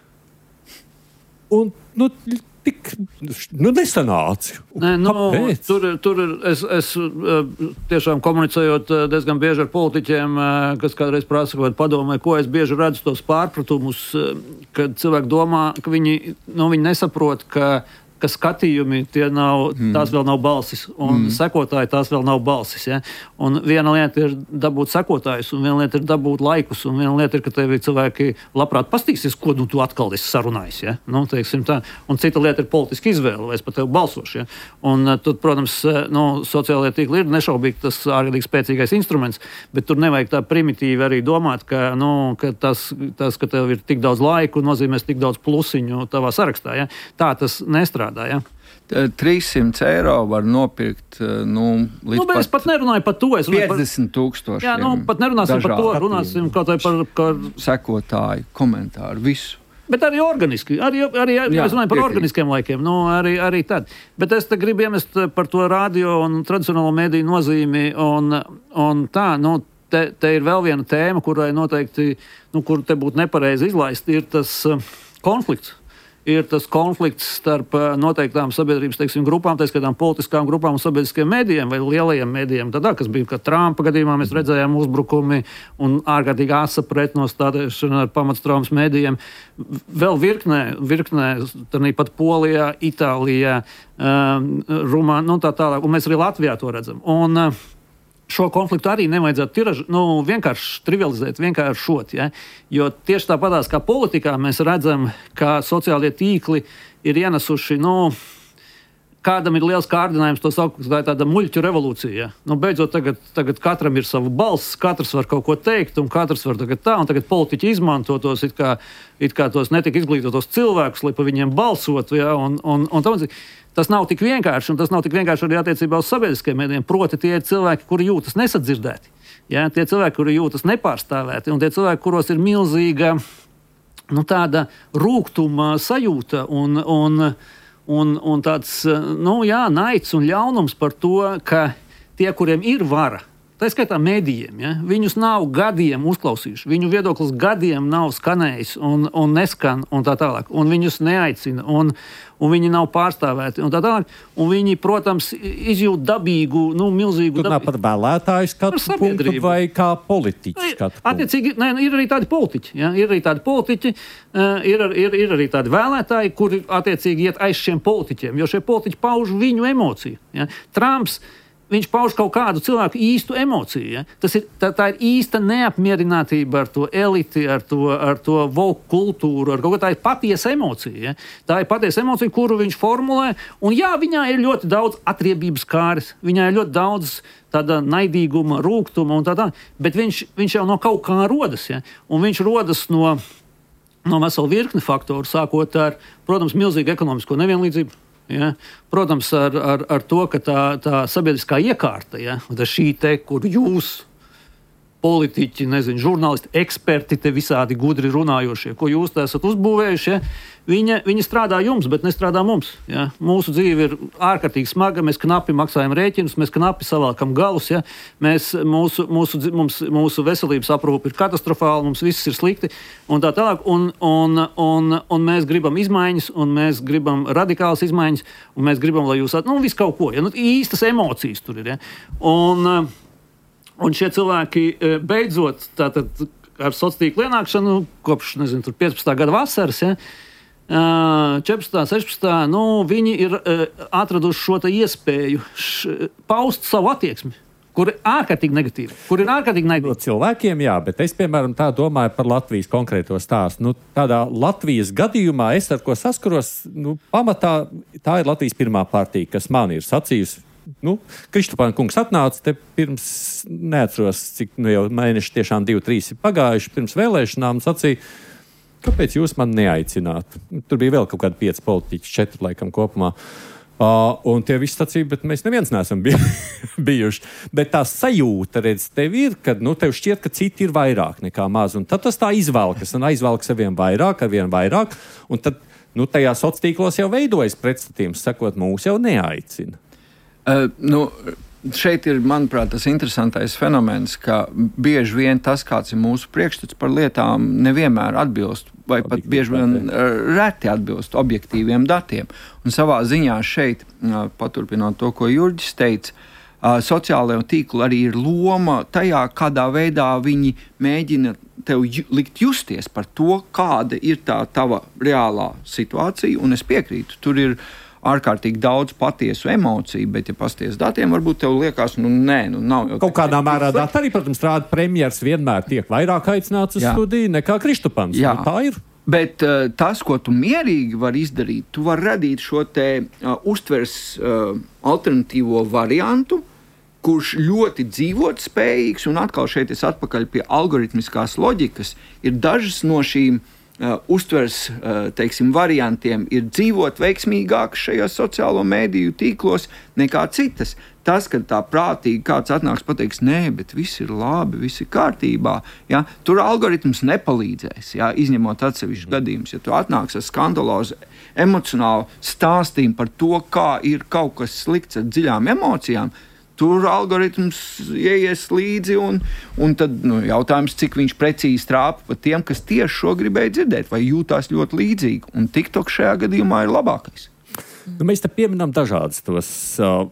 Un, nu, tik, nu, nesanāca. Nē, nu, tur, tur es, es tiešām komunicējot diezgan bieži ar politiķiem, kas kādreiz prasa, vai padomāju, ko es bieži redzu tos pārpratumus, kad cilvēki domā, ka viņi, nu, viņi nesaprot, ka ka skatījumi tie nav, mm. tās vēl nav balsis, un mm. sekotāji tās vēl nav balsis. Ja? Un viena lieta ir dabūt sekotājus, un viena lieta ir dabūt laikus, un viena lieta ir, ka tevi cilvēki labprāt pastīsies, ko nu, tu atkal esi sarunājis. Ja? Nu, teiksim, tā. Un cita lieta ir politiska izvēle, vai es par tevi balsošu. Ja? Un tad, protams, nu, sociālajie tīkli ir nešaubīgi tas ārkārtīgi spēcīgais instruments, bet tur nevajag tā primitīvi arī domāt, ka, nu, ka tas, tas, ka tev ir tik daudz laiku, nozīmēs tik daudz plusiņu tavā sarakstā. Ja? Tā tas nestrādā. Ja? trīssimts eiro var nopirkt, nu, līdz nu, pat, pat nerunāju par to. Es piecdesmit tūkstoši. Jā, nu, pat nerunāsim par to, runāsim kaut vai par, par... sekotāju, komentāru, visu. Bet arī organiski, arī, arī, arī jā, mēs runājam par piekrīt. Organiskiem laikiem, nu, arī, arī tad. Bet es te gribu iemest par to radio un tradicionālo mediju nozīmi, un, un tā, nu, te, te ir vēl viena tēma, kurai noteikti, nu, kur te būtu nepareizi izlaist, ir tas uh, konflikts. Ir tas konflikts starp noteiktām sabiedrības, teiksim, grupām, tā skatām politiskām grupām un sabiedriskiem mēdījiem vai lielajiem mēdījiem. Tādā, kas bija, ka Trumpa gadījumā mēs redzējām uzbrukumi un ārkārtīgi asa pretnostādēšana ar pamatstraumas mēdījiem. Vēl virknē, virknē, tad pat Polijā, Itālijā, um, Rumā, nu tā tālāk. Un mēs arī Latvijā to redzam. Un, uh, šo konfliktu arī nevajadzētu tiraž, nu, vienkārši trivializēt, vienkāršot. Ja? Jo tieši tāpatās kā politikā mēs redzam, ka sociālie tīkli ir ienesuši, nu, kādam ir liels kārdinājums to saukt, ka tā ir tāda muļķu revolūcija. Ja? Nu, beidzot, tagad, tagad katram ir sava balss, katrs var kaut ko teikt, un katrs var tagad tā, un tagad politiķi izmanto tos, it kā, it kā tos netik izglītotos cilvēkus, lai pa viņiem balsotu, ja? un, un, un tam, tas nav tik vienkārši, un tas nav tik vienkārši arī attiecībā uz sabiedriskajiem mēdījiem. Proti, tie ir cilvēki, kuri jūtas nesadzirdēti. Ja? Tie cilvēki, kuri jūtas nepārstāvēti, un tie cilvēki, kuros ir milzīga, nu, tāda rūgtuma sajūta un, un Un, un tāds, nu jā, naids un ļaunums par to, ka tie, kuriem ir vara, tā skaitā medijiem, ja, viņus nav gadiem uzklausījuši, viņu viedoklis gadiem nav skanējis un, un neskan un tā tālāk, un viņus neaicina, un, un viņi nav pārstāvēti un tā tālāk, un viņi, protams, izjūt dabīgu, nu, milzīgu... Tur nav pat vēlētāju skatu punktu vai kā politiķu skatu punktu. Attiecīgi, ne, ir arī tādi politiķi, ja, ir arī tādi politiķi, uh, ir, ir, ir arī tādi vēlētāji, kuri attiecīgi iet aiz šiem politiķiem, jo šie politiķi pauž viņu emociju. Ja. Trumps, viņš pauž kaut kādu cilvēku īstu emociju. Ja? Tas ir, tā, tā ir īsta neapmierinātība ar to eliti, ar to, ar to woke kultūru, ar kaut ko tā ir patiesa emocija. Ja? Tā ir patiesa emocija, kuru viņš formulē, un jā, viņā ir ļoti daudz atriebības kāres, viņā ir ļoti daudz tāda naidīguma, rūgtuma un tā tā, bet viņš, viņš jau no kaut kā rodas. Ja? Un viņš rodas no, no vesela virkni faktoru, sākot ar, protams, milzīgu ekonomisko nevienlīdzību. Ja? Protams, ar, ar, ar to, ka tā, tā sabiedriskā iekārta, ja? Šī te, kur jūs, politiķi, nezinu, žurnālisti, eksperti, te visādi gudri runājošie, ko jūs te esat uzbūvējuši, ja? Viņa, viņa strādā jums, bet nestrādā mums. Ja? Mūsu dzīve ir ārkārtīgi smaga, mēs knapi maksājam rēķinus, mēs knapi savalkam galus, ja? Mēs, mūsu, mūsu, mums, mūsu veselības aprūpe ir katastrofāla, mums viss ir slikti un tā tālāk, un, un, un, un mēs gribam izmaiņas, un mēs gribam radikālas izmaiņas, un mēs gribam, lai jūs, nu, visu kaut ko, ja? Nu, īstas emocijas tur ir, ja? Un, un šie cilvēki beidzot, tātad ar sociālo tīklu ienākšanu, kopš, nezinu, tur piecpadsmitā gada vasaras, ja? četrpadsmitā, sešpadsmitā Nu, viņi ir uh, atraduši šo iespēju š, paust savu attieksmi, kur ir ārkārtīgi negatīva. Kur ir ārkārtīgi negatīva. No cilvēkiem, jā, bet es, piemēram, tā domāju par Latvijas konkrēto stāstu. Nu, tādā Latvijas gadījumā es ar ko saskaros, nu, pamatā tā ir Latvijas pirmā partija, kas man ir sacījusi. Nu, Kristupāna kungs atnāca te pirms, neatceros, cik nu, jau mēneši tiešām divi, trīs ir pagājuši pirms vēlēšanām, sacīja, kāpēc jūs man neaicināt? Tur bija vēl kaut kādi pieci politiķi, četri laikam kopumā. Uh, un tie visi sacīja, bet mēs neviens neesam bij bijuši. Bet tā sajūta, redz, tev ir, ka nu, tev šķiet, ka citi ir vairāk nekā maz. Un tad tas tā izvelkas un aizvelkas ar vien vairāk, ar vien vairāk. Un tad nu, tajā sociālos tīklos jau veidojas pretstatījums, sakot, mūs jau neaicina. Uh, nu... Šeit ir, manuprāt, tas interesantais fenomens, ka bieži vien tas, kāds ir mūsu priekšstats par lietām, nevienmēr atbilst, vai pat bieži vien reti atbilst objektīviem datiem. Un savā ziņā šeit, paturpinot to, ko Jurģis teica, sociālajā tīkla arī ir loma tajā, kādā veidā viņi mēģina tev ju, likt justies par to, kāda ir tā tava reālā situācija, un es piekrītu, tur ir ārkārtīgi daudz patiesu emociju, bet, ja pasties datiem, varbūt tev liekas, nu, nē, nu, nav jau... Kaut kādā mērā dati arī, protams, strādā premjers vienmēr tiek vairāk aicināts uz studiju nekā Kristupans. Jā, nu, tā ir. Bet uh, tas, ko tu mierīgi vari izdarīt, tu vari radīt šo te uh, uztvers uh, alternatīvo variantu, kurš ļoti dzīvot spējīgs, un atkal šeit es atpakaļ pie algoritmiskās loģikas, ir dažas no šīm Uh, uztvers, uh, teiksim, variantiem ir dzīvot veiksmīgāk šajos sociālo mēdīju tīklos nekā citas. Tas, ka tā prātīgi kāds atnāks pateiks, nē, bet viss ir labi, viss ir kārtībā, ja? Tur algoritms nepalīdzēs, ja? Izņemot atsevišķus gadījumus. Ja tu atnāks ar skandalozu emocionālu stāstījumu par to, kā ir kaut kas slikts ar dziļām emocijām, tur algoritms ieies līdzi, un, un tad nu, jautājums, cik viņš precīzi trāpa pa tiem, kas tieši šo gribēja dzirdēt, vai jūtās ļoti līdzīgi. Un TikTok šajā gadījumā ir labākais. Nu, mēs te pieminam dažādas tos uh,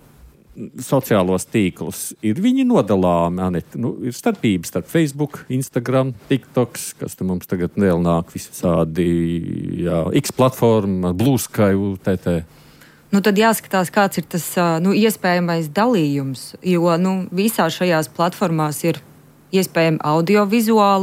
sociālos tīklus. Ir viņi nodalāmi, Anita? Nu, ir starpības starp Facebook, Instagram, TikToks, kas te mums tagad vēl nāk visādi, jā, X platforma, Blue Sky, U T T. Nu, tad jāskatās, kāds ir tas nu, iespējamais dalījums, jo nu, visās šajās platformās ir iespējami audiovizuāli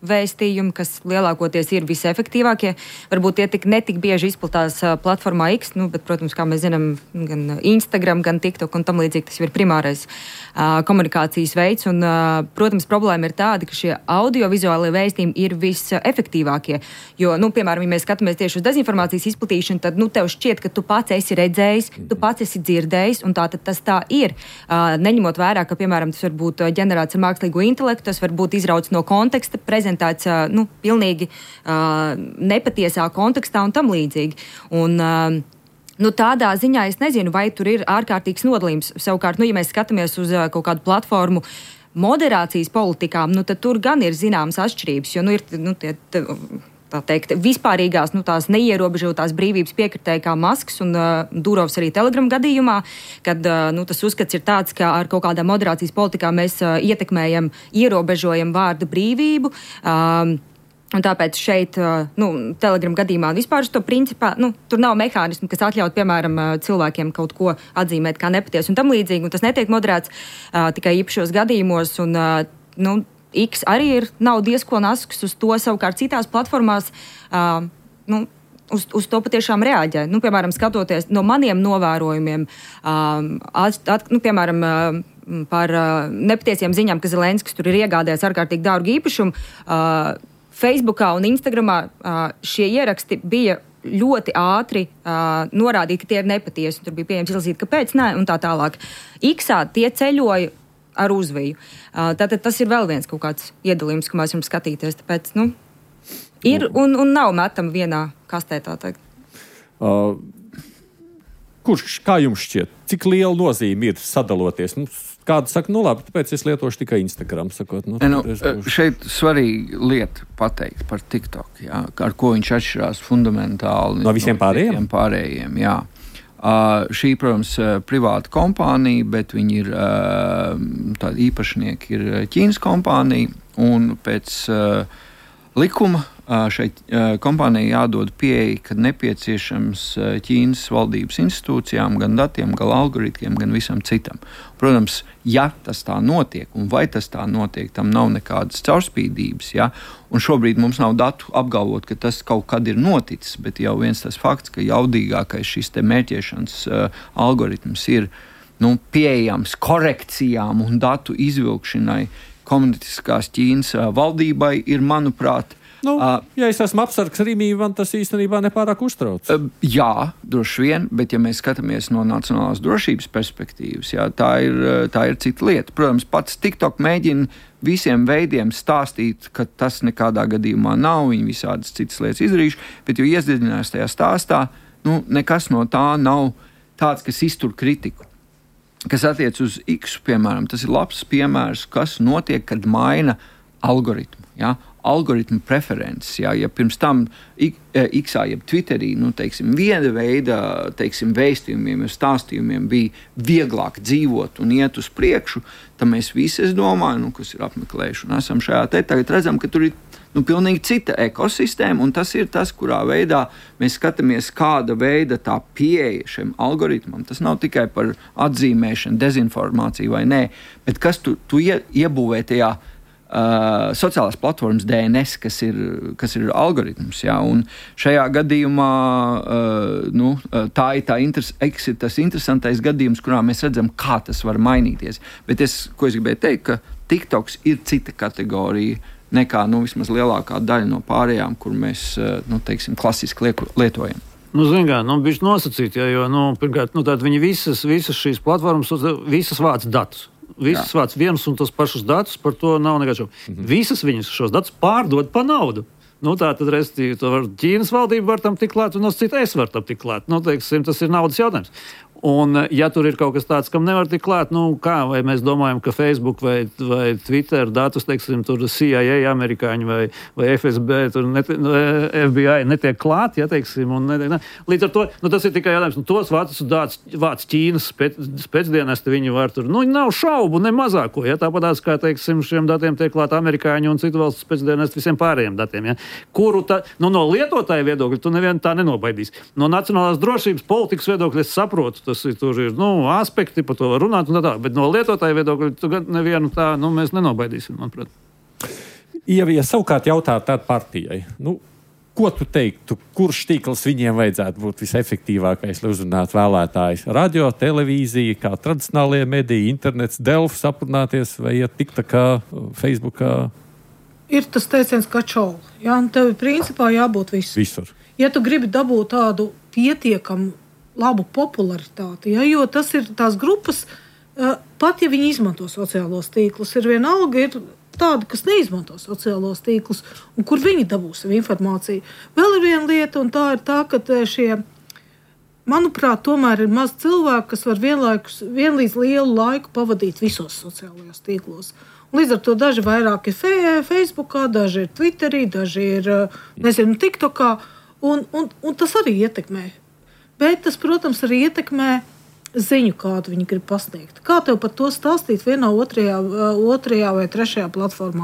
vēstījumi, kas lielākoties ir visefektīvākie. Varbūt tie tik netik bieži izplatās uh, platformā X, nu, bet, protams, kā mēs zinām, gan Instagram, gan TikTok un tam līdzīgi tas ir primārais uh, komunikācijas veids. Un, uh, protams, problēma ir tāda, ka šie audiovizuālie vēstījumi ir visefektīvākie. Jo, nu, piemēram, ja mēs skatāmies tieši uz dezinformācijas izplatīšanu, tad, nu, tev šķiet, ka tu pats esi redzējis, tu pats esi dzirdējis, un tā tad tas tā ir. Uh, neņemot vērā, ka, piemēram, tas var būt ģenerēts ar mākslīgo intelektu, tas var būt izrauts no konteksta, prezentēts uh, nu, pilnīgi uh, nepatiesā kontekstā un tam līdzīgi. Un, uh, nu, tādā ziņā es nezinu, vai tur ir ārkārtīgs nodalījums. Savukārt, nu, ja mēs skatāmies uz uh, kaut kādu platformu moderācijas politikām, nu, tad tur gan ir zināmas atšķirības, jo, nu, ir, nu, tie, tie, tā teikt, vispārīgās, nu, tās neierobežotās brīvības piekritēji kā Masks un uh, Durovs arī Telegram gadījumā, kad uh, nu, tas uzskats ir tāds, ka ar kaut kādām moderācijas politikām mēs uh, ietekmējam, ierobežojam vārda brīvību. Um, un tāpēc šeit, uh, nu, Telegram gadījumā vispār to principā, nu, tur nav mehānismu, kas atļaut, piemēram, uh, cilvēkiem kaut ko atzīmēt kā nepatiesu un tam līdzīgi, un tas netiek moderēts uh, tikai īpašos gadījumos, un, uh, nu, X arī ir, nav diezko nasks uz to, savukārt citās platformās uh, nu, uz, uz to patiešām reaģē. Nu, piemēram, skatoties no maniem novērojumiem, uh, at, at, nu, piemēram, uh, par uh, nepatiesiem ziņām, ka Zelenskis tur ir iegādājis ārkārtīgi dārgu īpašumu, uh, Facebookā un Instagramā uh, šie ieraksti bija ļoti ātri uh, norādīt, ka tie ir nepatiesi, tur bija pieejams izlasīt, kāpēc nē, un tā tālāk. Xā tie ceļoja ar uzviju. Uh, tātad tas ir vēl viens kaut kāds iedalījums, ko mēs varam skatīties. Tāpēc, nu, ir un, un nav metama vienā kastē, tā teikt. Uh, kurš, kā jums šķiet, cik liela nozīme ir sadaloties? Nu, kāda saka, nu labi, tāpēc es lietošu tikai Instagram. Sakot, nu, ne, nu, būšu... Šeit svarīga lieta pateikt par TikTok, jā, ar ko viņš atšķirās fundamentāli no visiem pārējiem. No pārējiem, jā. Uh, šī, protams, privāta kompānija, bet viņi ir uh, tādi īpašnieki ir Ķīnas kompānija, un pēc uh, likuma uh, šai uh, kompānijai jādod pieeja, kad nepieciešams uh, Ķīnas valdības institūcijām, gan datiem, gan algoritmiem, gan visam citam. Protams, ja tas tā notiek, un vai tas tā notiek, tam nav nekādas caurspīdības, ja? Un šobrīd mums nav datu apgalvot, ka tas kaut kad ir noticis, bet jau viens tas fakts, ka jaudīgākais šis te mērķēšanas uh, algoritms ir nu, pieejams korekcijām un datu izvilkšanai komunistiskās Ķīnas uh, valdībai, ir, manuprāt, Nu, uh, ja es esmu apsargs Rimī, man tas īstenībā nepārāk uztrauc. Uh, jā, droši vien, bet ja mēs skatāmies no nacionālās drošības perspektīvas, jā, tā, ir, tā ir cita lieta. Protams, pats TikTok mēģina visiem veidiem stāstīt, ka tas nekādā gadījumā nav, viņi visādas citas lietas izdarījuši, bet jo iedziļinās tajā stāstā, nu, nekas no tā nav tāds, kas iztur kritiku. Kas attiec uz X, piemēram, tas ir labs piemērs, kas notiek, kad maina algoritmu, jā. Algoritmu preferences, jā, ja pirms tam X-ā, jeb Twitterī, nu, teiksim, viena veida, teiksim, vēstījumiem, stāstījumiem bija vieglāk dzīvot un iet uz priekšu, tad mēs visi, es domāju, nu, kas ir apmeklējuši un esam šajā te, tagad redzam, ka tur ir, nu, pilnīgi cita ekosistēma, un tas ir tas, kurā veidā mēs skatāmies, kāda veida tā pieeja šiem algoritmam. Tas nav tikai par atzīmēšanu, dezinformāciju vai nē, bet kas tu, tu ie, iebūvē tajā Uh, sociālās platformas D N S, kas ir, kas ir algoritms. Jā, un šajā gadījumā uh, nu, tā ir tā interes, tas interesantais gadījums, kurā mēs redzam, kā tas var mainīties. Bet es, ko es gribēju teikt, ka TikToks ir cita kategorija nekā nu, vismaz lielākā daļa no pārējām, kur mēs uh, nu, teiksim, klasiski lietojam. Nu, zin kā, nu, bišķi nosacīt, ja, jo, nu, pirmkārt, nu, tātad viņi visas, visas šīs platformas, visas vāc datus. Visas vāc vienus un tos pašus datus, par to nav nekāds šaubu. Mm-hmm. Visas viņas šos datus pārdod pa naudu. Nu, tā tad, restīvi, to var Ķīnas valdība var tam tik klāt, un no cita es varu tam tik klāt. Nu, teiksim, tas ir naudas jautājums. Un, ja tur ir kaut kas tāds, kam nevar tik klāt, nu, kā, vai mēs domājam, ka Facebook vai, vai Twitter datus, teiksim, tur C I A amerikāņi vai, vai F S B, tur netiek, F B I netiek klāt, ja, teiksim, un netiek, ne. Līdz ar to, nu, tas ir tikai jādājums, nu, tos vācis dāts, vāc Ķīnas spēc, spēcdienesti, viņi var tur, nu, nav šaubu, ne mazāko, ja, tāpatās, kā, teiksim, šiem datiem tiek klāt amerikāņi un citu valsts spēcdienesti visiem pārējiem datiem, ja, kuru tā, nu, no lietotāja viedokļa tu nevienu tā nenobaidīs. No nacionālās drošības politikas viedokļa es saprotu, tas ir, tur ir, nu, aspekti, par to var runāt un tā tā, bet no lietotāja viedokļa tu gan nevienu tā, nu, mēs nenobaidīsim, manuprāt. Ja, ja savukārt jautāt tādu partijai, nu, ko tu teiktu, kurš tīkls viņiem vajadzētu būt visefektīvākais, lai uzrunātu vēlētājus? Radio, televīzija, kā tradicionālie mediji, internets, Delfi aprunāties vai iet tik tā kā Facebookā? Ir tas teiciens, ka čau. Ja? Tev principā jābūt visur. Visur. Ja tu gribi dabūt tādu pietiekamu labu popularitāti, ja? Jo tas ir tās grupas, pat ja viņi izmanto sociālos tīklus, ir vienalga, ir tādi, kas neizmanto sociālos tīklus, un kur viņi dabūs savu informāciju. Vēl ir viena lieta, un tā ir tā, ka šie, manuprāt, tomēr ir maz cilvēku, kas var vienlaikus, vienlīdz lielu laiku pavadīt visos sociālajos tīklos. Un līdz ar to daži vairāk ir Facebookā, daži ir Twitterī, daži ir, nezinu, TikTokā, un, un, un tas arī ietekmē. Bet tas, protams, arī ietekmē ziņu, kādu viņi grib pasniegt. Kā tev par to stāstīt vienā, otrajā, otrajā vai trešajā platformā?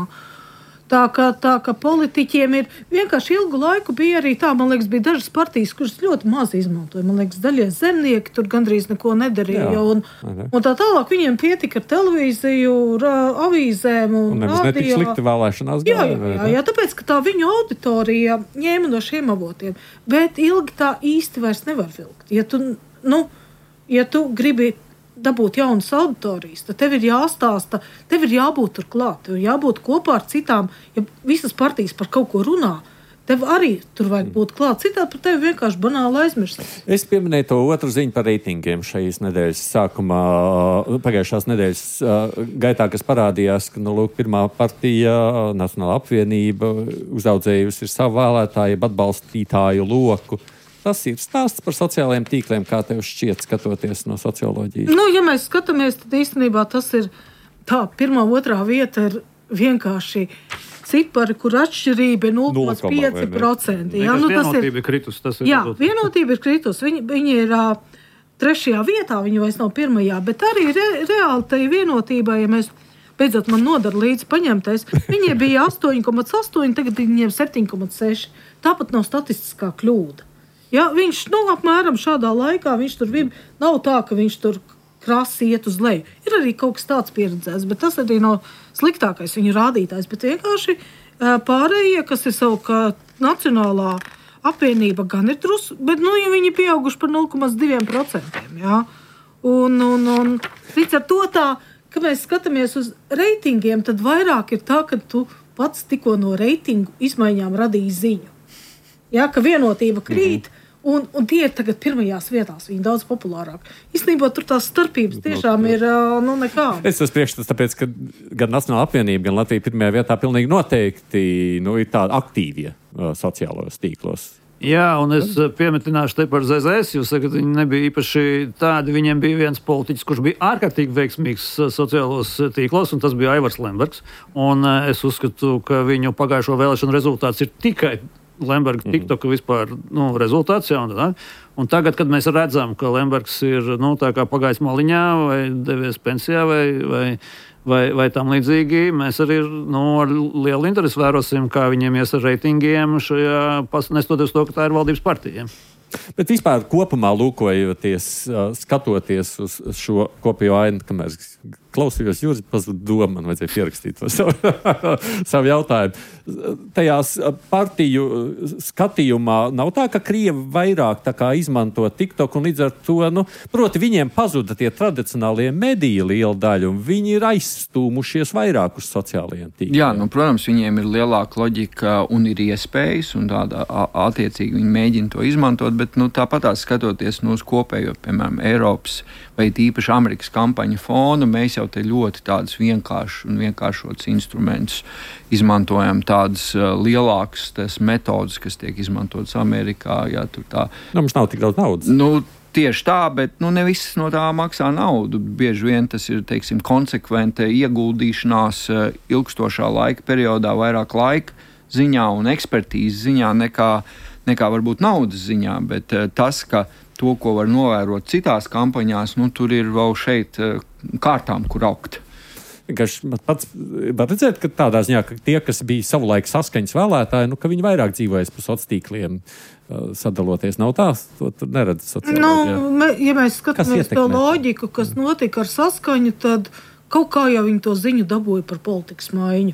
Tā kā, tā kā politiķiem ir vienkārši ilgu laiku bija arī tā, man liekas, bija dažas partijas, kuras ļoti maz izmantoja. Man liekas, daļie zemnieki tur gandrīz neko nedarīja. Jā, un, un tā tālāk viņiem pietika ar televīziju, ra, avīzēm un, un radio. Un netik slikti vēlēšanās gāja. Jā, jā, jā, jā, tāpēc, ka tā viņu auditorija ņēma no šiem avotiem. Bet ilgi tā īsti vairs nevar vilkt. Ja tu, nu, Ja tu gribi dabūt jaunas auditorijas, tad tev ir jāstāsta, tev ir jābūt tur klāt, tev ir jābūt kopā ar citām. Ja visas partijas par kaut ko runā, tev arī tur vajag būt klāt. Citādi par tevi vienkārši banāli aizmirst. Es pieminēju to otru ziņu par reitingiem šajās nedēļas sākumā, pagājušās nedēļas gaitā, kas parādījās, ka, nu, lūk, pirmā partija, Nacionālā apvienība, uzaudzējusi ir savu vēlētāju, atbalstītāju loku. Tas ir stāsts par sociālajiem tīkliem, kā tev šķiet, skatoties no socioloģijas. Nu, ja mēs skatāmies, tad īstenībā tas ir tā, pirmā, otrā vieta ir vienkārši cipari, kur atšķirība ir nulle komats pieci procenti. Jā, nu, tas ir, kritus, tas ir jā, vienotība ir kritus. Viņi, viņi ir uh, trešajā vietā, viņi vairs nav pirmajā, bet arī re, reāli tai vienotībai, ja mēs beidzot man nodara līdzi paņemtais, viņiem bija astoņi komats astoņi, tagad viņiem septiņi komats seši. Tāpat nav statistiskā kļūda. Ja, viņš, nu, apmēram šādā laikā, viņš tur bija, nav tā, ka viņš tur krasi iet uz leju. Ir arī kaut kas tāds pieredzēts, bet tas arī nav sliktākais viņu rādītājs, bet vienkārši pārējie, kas ir savukārt Nacionālā apvienība, gan ir drus, bet, nu, ja viņi pieauguši par nulle komats divi procenti, jā. Un, un, un līdz ar to tā, ka mēs skatāmies uz reitingiem, tad vairāk ir tā, ka tu pats tikko no reitingu izmaiņām radīji ziņu. Jā, ka vienotība krīt, mm-hmm. un, un tie ir tagad pirmajās vietās, viņi daudz populārāk. Īstenībā tur tās starpības tiešām ir, nu, nekāda. Es esmu priekšstats, tāpēc, ka gan Nacionālā apvienība, gan Latvija pirmajā vietā pilnīgi noteikti, nu, ir tādi aktīvie uh, sociālajos tīklos. Jā, un es piemetināšu te par Z Z S, jūs sakat, viņi nebija īpaši tādi, viņiem bija viens politiķis, kurš bija ārkārtīgi veiksmīgs sociālos tīklos, un tas bija Aivars Lembergs, un es uzskatu, ka viņu pagājušo vēlēšanu rezultāts ir tikai Lemberga TikToka vispār, nu, rezultāts, jā, un, tā. Un tagad, kad mēs redzam, ka Lembergs ir, nu, tā kā pagājis maliņā vai devies pensijā vai, vai, vai, vai tam līdzīgi, mēs arī, nu, ar lielu interesi vērosim, kā viņiem ies ar reitingiem šajā, nestoties to, ka tā ir valdības partija. Bet vispār kopumā lūkojoties, skatoties uz šo kopējo ainu, kamēr klausījos Juris, pazuda doma, man vajadzēja pierakstīt to savu, savu jautājumu. Tajās partiju skatījumā nav tā, ka Krievi vairāk tā kā izmanto TikTok, un līdz ar to, nu, proti viņiem pazuda tie tradicionālie mediji liela daļa, un viņi ir aizstūmušies vairāk uz sociālajiem tīkliem. Jā, nu, protams, viņiem ir lielāka loģika un ir iespējas, un tādā attiecīgi viņi mēģina to izmantot, bet, nu, tāpatās skatoties no uz kopējo, piemēram, Eiropas vai tīpaši Amerikas kampaņu fonu, mēs jau te ļoti tādus vienkāršus un vienkāršotus instrumentus izmantojam, tādas uh, lielākas tas metodas, kas tiek izmantotas Amerikā. Jā, tur tā. Nu, mums nav tik daudz naudas. Nu, tieši tā, bet nu, ne viss no tā maksā naudu. Bieži vien tas ir, teiksim, konsekventa ieguldīšanās uh, ilgstošā laika periodā, vairāk laika ziņā un ekspertīzes ziņā nekā, nekā varbūt naudas ziņā, bet uh, tas, ka to, ko var novērot citās kampaņās, nu, tur ir vēl šeit uh, kārtām, kur augt. Vienkārši pats var redzēt, ka tādā ziņā, ka tie, kas bija savulaik saskaņas vēlētāji, nu, ka viņi vairāk dzīvojas pa sociāliem tīkliem uh, sadaloties. Nav tā? To tur neredz sociālajā. Nu, me, ja mēs skatāmies to loģiku, kas notika ar saskaņu, tad kaut kā jau viņi to ziņu dabūja par politikas maiņu.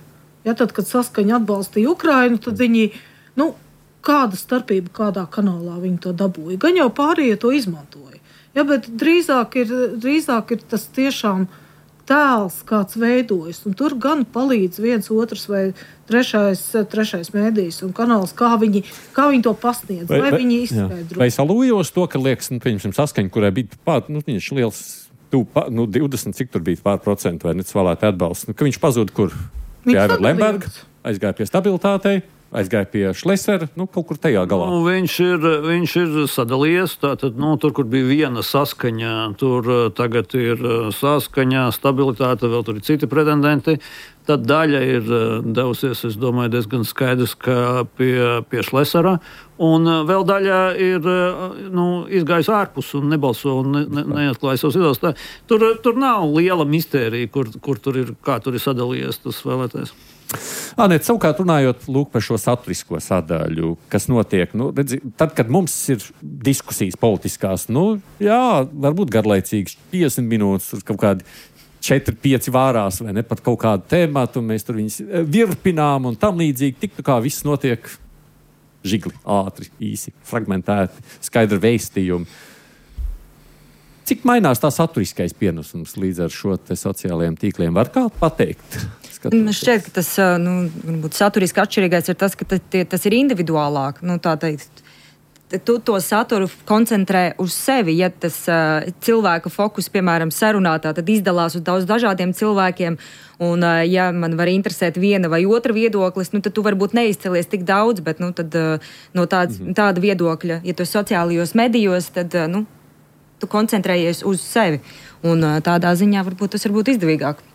Ja, tad, kad Saskaņa atbalstīja Ukrainu, tad viņi, nu, kāda starpība kādā kanālā viņi to dabūja. Gan jau pārējie to izmantoja. Ja, bet drīzāk ir, drīzāk ir tas tiešām tēls, kāds veidojas, un tur gan palīdz viens otrs vai trešais, trešais mēdījis un kanāls, kā viņi, kā viņi to pasniedz, vai, vai, vai viņi izskaidro. Vai es alūjos to, ka liekas, nu, pieņemsim Saskaņa, kurai bija pār, nu, viņš liels, tu, nu, divdesmit, cik tur bija pār procentu vai necvalētu atbalstu, nu, ka viņš pazūd kur? Pie Aivara Lemberga, aizgāja pie stabilitātei, aizgāja pie Šlesera, nu, kaut kur tajā galā. Nu, viņš, ir, viņš ir sadalījies, tātad, nu, tur, kur bija viena Saskaņa, tur tagad ir Saskaņa, stabilitāte, vēl tur ir citi pretendenti. Tad daļa ir devusies, es domāju, diezgan skaidrs, ka pie, pie Šlesera, un vēl daļa ir, nu, izgājusi ārpus un nebalso un ne, ne, neatklāja savus izvēles. Tur, tur nav liela mistērija, kur, kur tur ir, kā tur ir sadalījies tas vēlētājs. Anēt, savukārt runājot lūk, par šo saturisko sadaļu, kas notiek, nu, redzi, tad, kad mums ir diskusijas politiskās, nu, jā, varbūt garlaicīgas piecdesmit minūtes, kaut kādi četri pieci vārās, vai ne, pat kaut kādu tēmatu, un mēs tur viņus virpinām un tam līdzīgi, tik tā kā viss notiek žigli, ātri, īsi, fragmentēti, skaidri vēstījumi. Cik mainās tā saturiskais pienesums līdz ar šo te sociālajiem tīkliem? Var kā pateikt? Man šķiet, ka tas, nu, saturiski atšķirīgais ir tas, ka tas ir individuālāk, nu, tā teikt. Tu to saturu koncentrē uz sevi, ja tas uh, cilvēka fokus, piemēram, sarunātā, tad izdalās uz daudz dažādiem cilvēkiem, un uh, ja man var interesēt viena vai otra viedoklis, nu, tad tu varbūt neizcelies tik daudz, bet, nu, tad uh, no tāds, mm-hmm. tāda viedokļa, ja tu sociālajos medijos, tad, uh, nu, tu koncentrējies uz sevi, un uh, tādā ziņā varbūt tas varbūt izdevīgāk.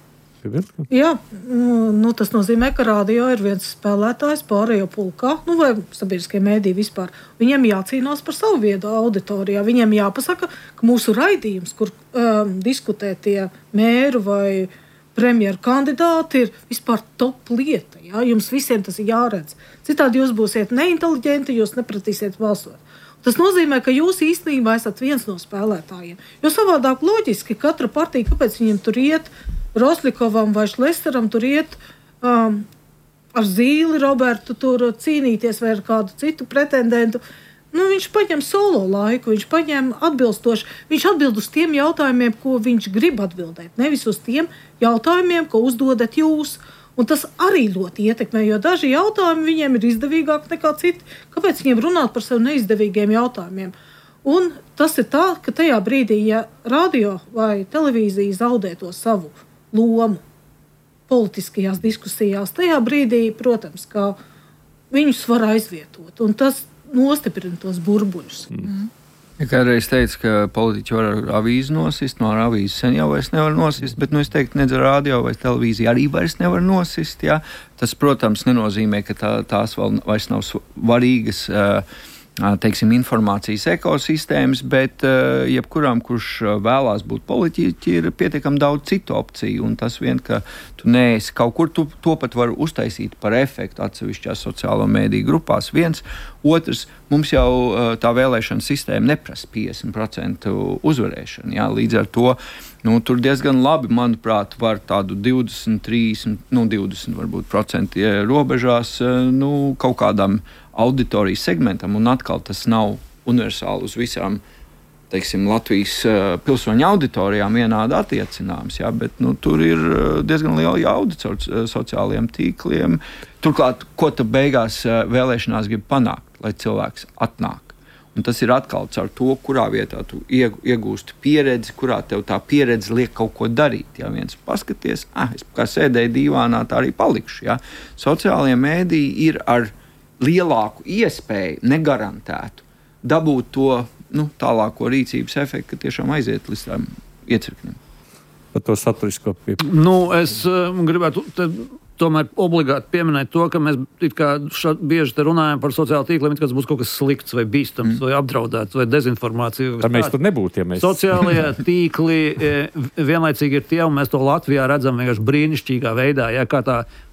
Jā, nu, tas nozīmē, ka radio ir viens spēlētājs pārējo pulkā, nu, vai sabiedriskie mēdī vispār. Viņiem jācīnās par savu viedu auditorijā. Viņiem jāpasaka, ka mūsu raidījums, kur um, diskutē tie mēru vai premjeru kandidāti, ir vispār top lieta. Jā? Jums visiem tas ir jāredz. Citādi jūs būsiet neinteliģenti, jūs nepratīsiet balsot. Tas nozīmē, ka jūs īstenībā esat viens no spēlētājiem. Jo savādāk loģiski katra partija, kāpēc viņiem tur iet, Roslikovam vai Šlesteram tur iet um, ar Zīli Robertu tur cīnīties vai ar kādu citu pretendentu. Nu, viņš paņem solo laiku, viņš paņem atbilstoši, viņš atbild uz tiem jautājumiem, ko viņš grib atbildēt, nevis uz tiem jautājumiem, ko uzdodat jūs. Un tas arī ļoti ietekmē, jo daži jautājumi viņiem ir izdevīgāk nekā citi. Kāpēc viņiem runāt par sev neizdevīgiem jautājumiem? Un tas ir tā, ka tajā brīdī, ja radio vai televīzija zaudē to savu lomu politiskajās diskusijās, tajā brīdī, protams, ka viņus var aizvietot, un tas nostiprina tos burbuļus. Mm. Ja kādreiz teicu, ka politiķi var ar avīzi nosist, no ar avīzi sen jau vairs nevar nosist, bet, nu, es teiktu, nedz ar radio vai televīziju arī vairs nevar nosist, jā. Tas, protams, nenozīmē, ka tā, tās vēl vairs nav svarīgas, uh, teiksim, informācijas ekosistēmas, bet uh, jebkuram, kurš vēlās būt politiķi, ir pietiekami daudz citu opciju, un tas vien, ka tu neesi kaut kur, tu to pat var uztaisīt par efektu atsevišķās sociālo mēdīju grupās. Viens, otrs, mums jau uh, tā vēlēšana sistēma neprasa piecdesmit procentu uzvarēšanu, jā, līdz ar to, nu, tur diezgan labi, manuprāt, var tādu divdesmit, trīsdesmit, nu, divdesmit varbūt procenti robežās, uh, nu, kaut kādam auditorijas segmentam, un atkal tas nav universāli uz visām, teiksim, Latvijas uh, pilsoņu auditorijām vienādi attiecināms, jā, bet, nu, tur ir uh, diezgan liela jauda caur uh, sociālajiem tīkliem. Turklāt, ko tu beigās uh, vēlēšanās grib panākt, lai cilvēks atnāk. Un tas ir atkal caur to, kurā vietā tu iegūsti pieredzi, kurā tev tā pieredze liek kaut ko darīt. Ja viens paskaties, ah, es kā sēdēju dīvānā, tā arī palikšu. Ja. Sociālie mēdīji ir ar lielāku iespēju, negarantētu, dabūt to, nu, tālāko rīcības efektu, ka tiešām aiziet līdz tām iecirknim. Par to saturisko pieeju. Nu, es uh, gribētu te, tomēr obligāti pieminēt to, ka mēs it kā šad, bieži te runājam par sociālo tīkliem, it kā tas būs kaut kas slikts vai bīstams mm. vai apdraudēts vai dezinformācija. Tad mēs tur nebūtu, ja mēs... Sociālie tīkli vienlaicīgi ir tie, un mēs to Latvijā redzam vienkārši brīnišķīgā veidā, ja, kā tā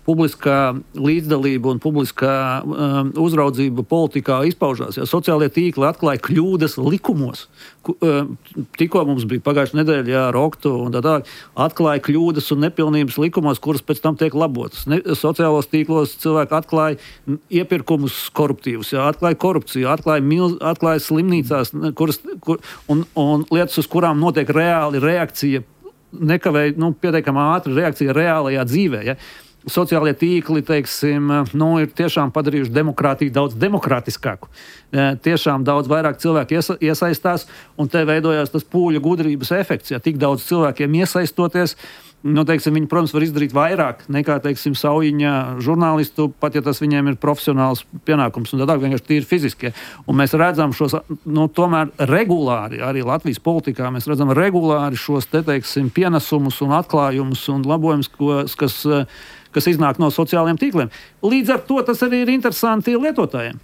publiskā līdzdalība un publiskā um, uzraudzība politikā izpaužās. Ja sociālie tīkli atklāja kļūdas likumos. Ku, um, tikko mums bija pagājušā nedēļa, jā, Roktu un tā tā, atklāja kļūdas un nepilnības likumos, kuras pēc tam tiek labotas. Ne, sociālos tīklos cilvēki atklāja iepirkumus koruptīvus, jā, atklāja korupciju, atklāja, milz, atklāja slimnīcās, kuras, kur, un, un lietas, uz kurām notiek reāli reakcija, nekavēja, nu, pietiekama ātra reakcija reālajā dzīvē, ja. Sociālie tīkli, teiksim, nu, ir tiešām padarījuši demokrātiju daudz demokrātiskāku. Tiešām daudz vairāk cilvēku iesa, iesaistās, un te veidojās tas pūļa gudrības efekts. Ja tik daudz cilvēkiem iesaistoties, nu, teiksim, viņi, protams, var izdarīt vairāk nekā, teiksim, saujiņa žurnālistu, pat ja tas viņiem ir profesionāls pienākums, un tādā vienkārši tīri fiziskie. Un mēs redzam šos, nu, tomēr regulāri, arī Latvijas politikā, mēs redzam regulāri šos, te, teiksim, pienesumus un atklājumus un labojumus, kas, kas iznāk no sociālajiem tīkliem. Līdz ar to tas arī ir interesanti lietotājiem.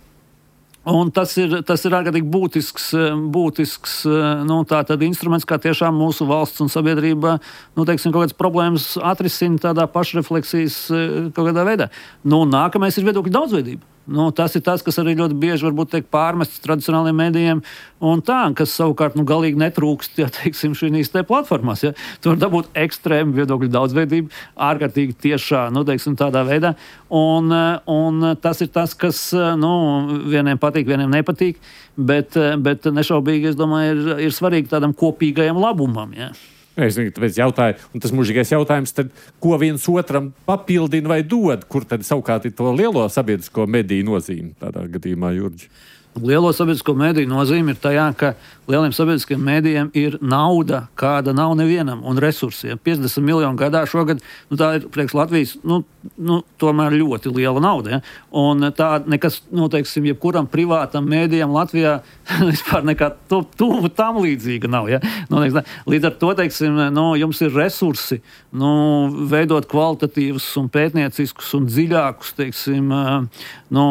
Un tas ir, tas ir ārkārtīgi būtisks, būtisks nu, tā tad instruments, kā tiešām mūsu valsts un sabiedrība, nu, teiksim, kaut kādas problēmas atrisina tādā pašrefleksijas kaut kādā veidā. Nu, nākamais ir viedokļu daudzveidība. Nu, tas ir tas, kas arī ļoti bieži varbūt tiek pārmests tradicionālajiem mēdījiem un tā, kas savukārt nu, galīgi netrūkst, ja teiksim, šīs te platformās. Ja. Tu var dabūt ekstrēmu viedokļu daudzveidību, ārkārtīgi tiešā, nu, teiksim, tādā veidā. Un, un tas ir tas, kas nu, vieniem patīk, vieniem nepatīk, bet, bet nešaubīgi, es domāju, ir, ir svarīgi tādam kopīgajam labumam. Ja. Es tāpēc jautāju, un tas mūžīgais jautājums, tad, ko viens otram papildina vai dod, kur tad savukārt ir to lielo sabiedrisko mediju nozīme tādā gadījumā, Jurģi? Lielo sabiedrisko mediju nozīme ir tajā, ka lieliem sabiedriskiem medijiem ir nauda, kāda nav nevienam, un resursiem. piecdesmit miljonu gadā šogad, nu, tā ir priekš Latvijas, nu, nu, tomēr ļoti liela nauda. Ja? Un tā nekas, nu, teiksim, jebkuram privātam mēdījam Latvijā vispār nekā tu, tuvu tam līdzīga nav. Ja? Nu, teiksim, līdz ar to, teiksim, nu, jums ir resursi, nu, veidot kvalitatīvus un pētnieciskus un dziļākus, teiksim, nu,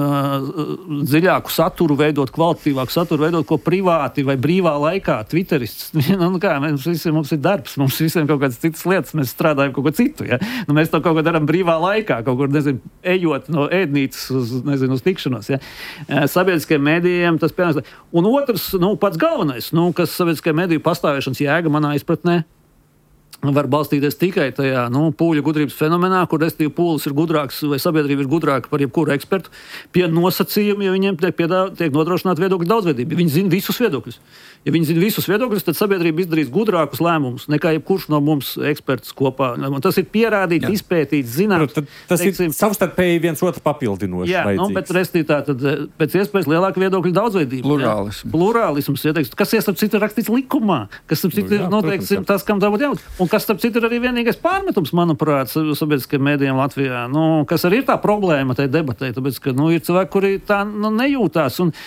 dziļāku saturu veidot, kvalitatīvāku saturu veidot, ko privāti vai brīvā laikā, Twitterists. Nu, kā, mums, visiem, mums ir darbs, mums visiem kaut kādas citas lietas, mēs strādājam kaut ko citu. Ja? Nu, mēs to kaut ko darām brīvā laikā, kaut kur, nezinu, ejot no ēdnīcas uz, nezinu, uz tikšanos. Ja? Sabiedriskajiem medijiem tas pienāks. Un otrs, nu, pats galvenais, nu, kas sabiedriskajiem mediju pastāvēšanas jēga manā izpratnē, var balstīties tikai tajā nu, pūļa gudrības fenomenā, kur restīvi pūlis ir gudrāks vai sabiedrība ir gudrāka par jebkuru ekspertu pie nosacījuma, ja viņiem tiek, piedā, tiek nodrošināta viedokļu daudzveidība. Viņi zina visus viedokļus. Ja viņi zina visus viedokļus, tad sabiedrība izdarīs gudrākus lēmumus nekā jebkurš no mums eksperts kopā. Un tas ir pierādīts, izpētīts, zināms. Nu, tas teiksim, ir savstarpēji viens otru papildinoši. Jā, nu, bet restīvi tā tad pēc iespējas lielāka viedokļu daudzveidība. Plurālisms. Plurālisms, ja teiksim, kas iestarp citu ir rakstīts likumā, kas starp citu ir noteikti tas, kam tā būtu jābūt. Un kas starp citu ir arī vienīgais pārmetums, manuprāt, sabiedriskajiem mēdījiem Latvijā, nu, kas arī ir tā problēma tai debatē, tāpēc, ka nu, ir cilvēki, kuri tā nu, nejūtās. Un,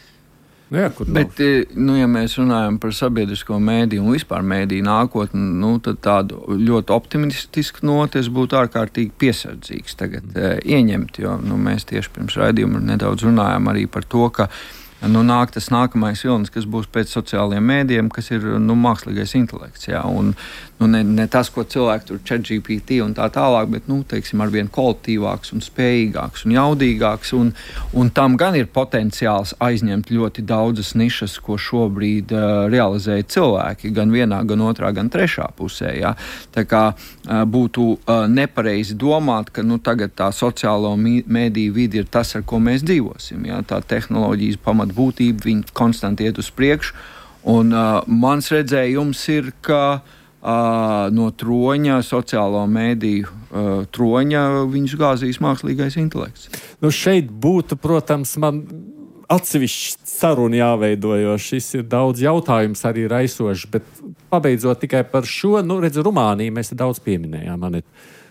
Jā, bet, nu, ja mēs runājam par sabiedrisko mēdīju un vispār mēdīju nākotni, nu, tad tādu ļoti optimistisku notis būtu ārkārtīgi piesardzīgs tagad mm. ieņemt, jo nu, mēs tieši pirms raidījuma nedaudz runājām arī par to, ka nu, nāk tas nākamais vilnis, kas būs pēc sociālajiem mēdījiem, kas ir nu, mākslīgais intelekts. Jā, un, nu, ne, ne tas, ko cilvēki tur ChatGPT un tā tālāk, bet nu, teiksim, arvien kvalitīvāks un spējīgāks un jaudīgāks. Un, un tam gan ir potenciāls aizņemt ļoti daudzas nišas, ko šobrīd uh, realizēja cilvēki, gan vienā, gan otrā, gan trešā pusē. Jā. Tā kā uh, būtu uh, nepareizi domāt, ka nu, tagad tā sociālo mēdīju vidi ir tas, ar ko mēs dzīvosim. Jā. Tā tehnoloģijas pamat būtība, viņi konstanti iet uz priekšu. Un uh, mans redzējums ir, ka uh, no troņa, sociālo mēdīju uh, troņa, viņus gāzīs mākslīgais intelekts. Nu šeit būtu, protams, man atsevišķi saruna jāveido, jo šis ir daudz jautājums arī raisošs, bet pabeidzot tikai par šo, nu redz, Rumāniju mēs daudz pieminējām, Anet.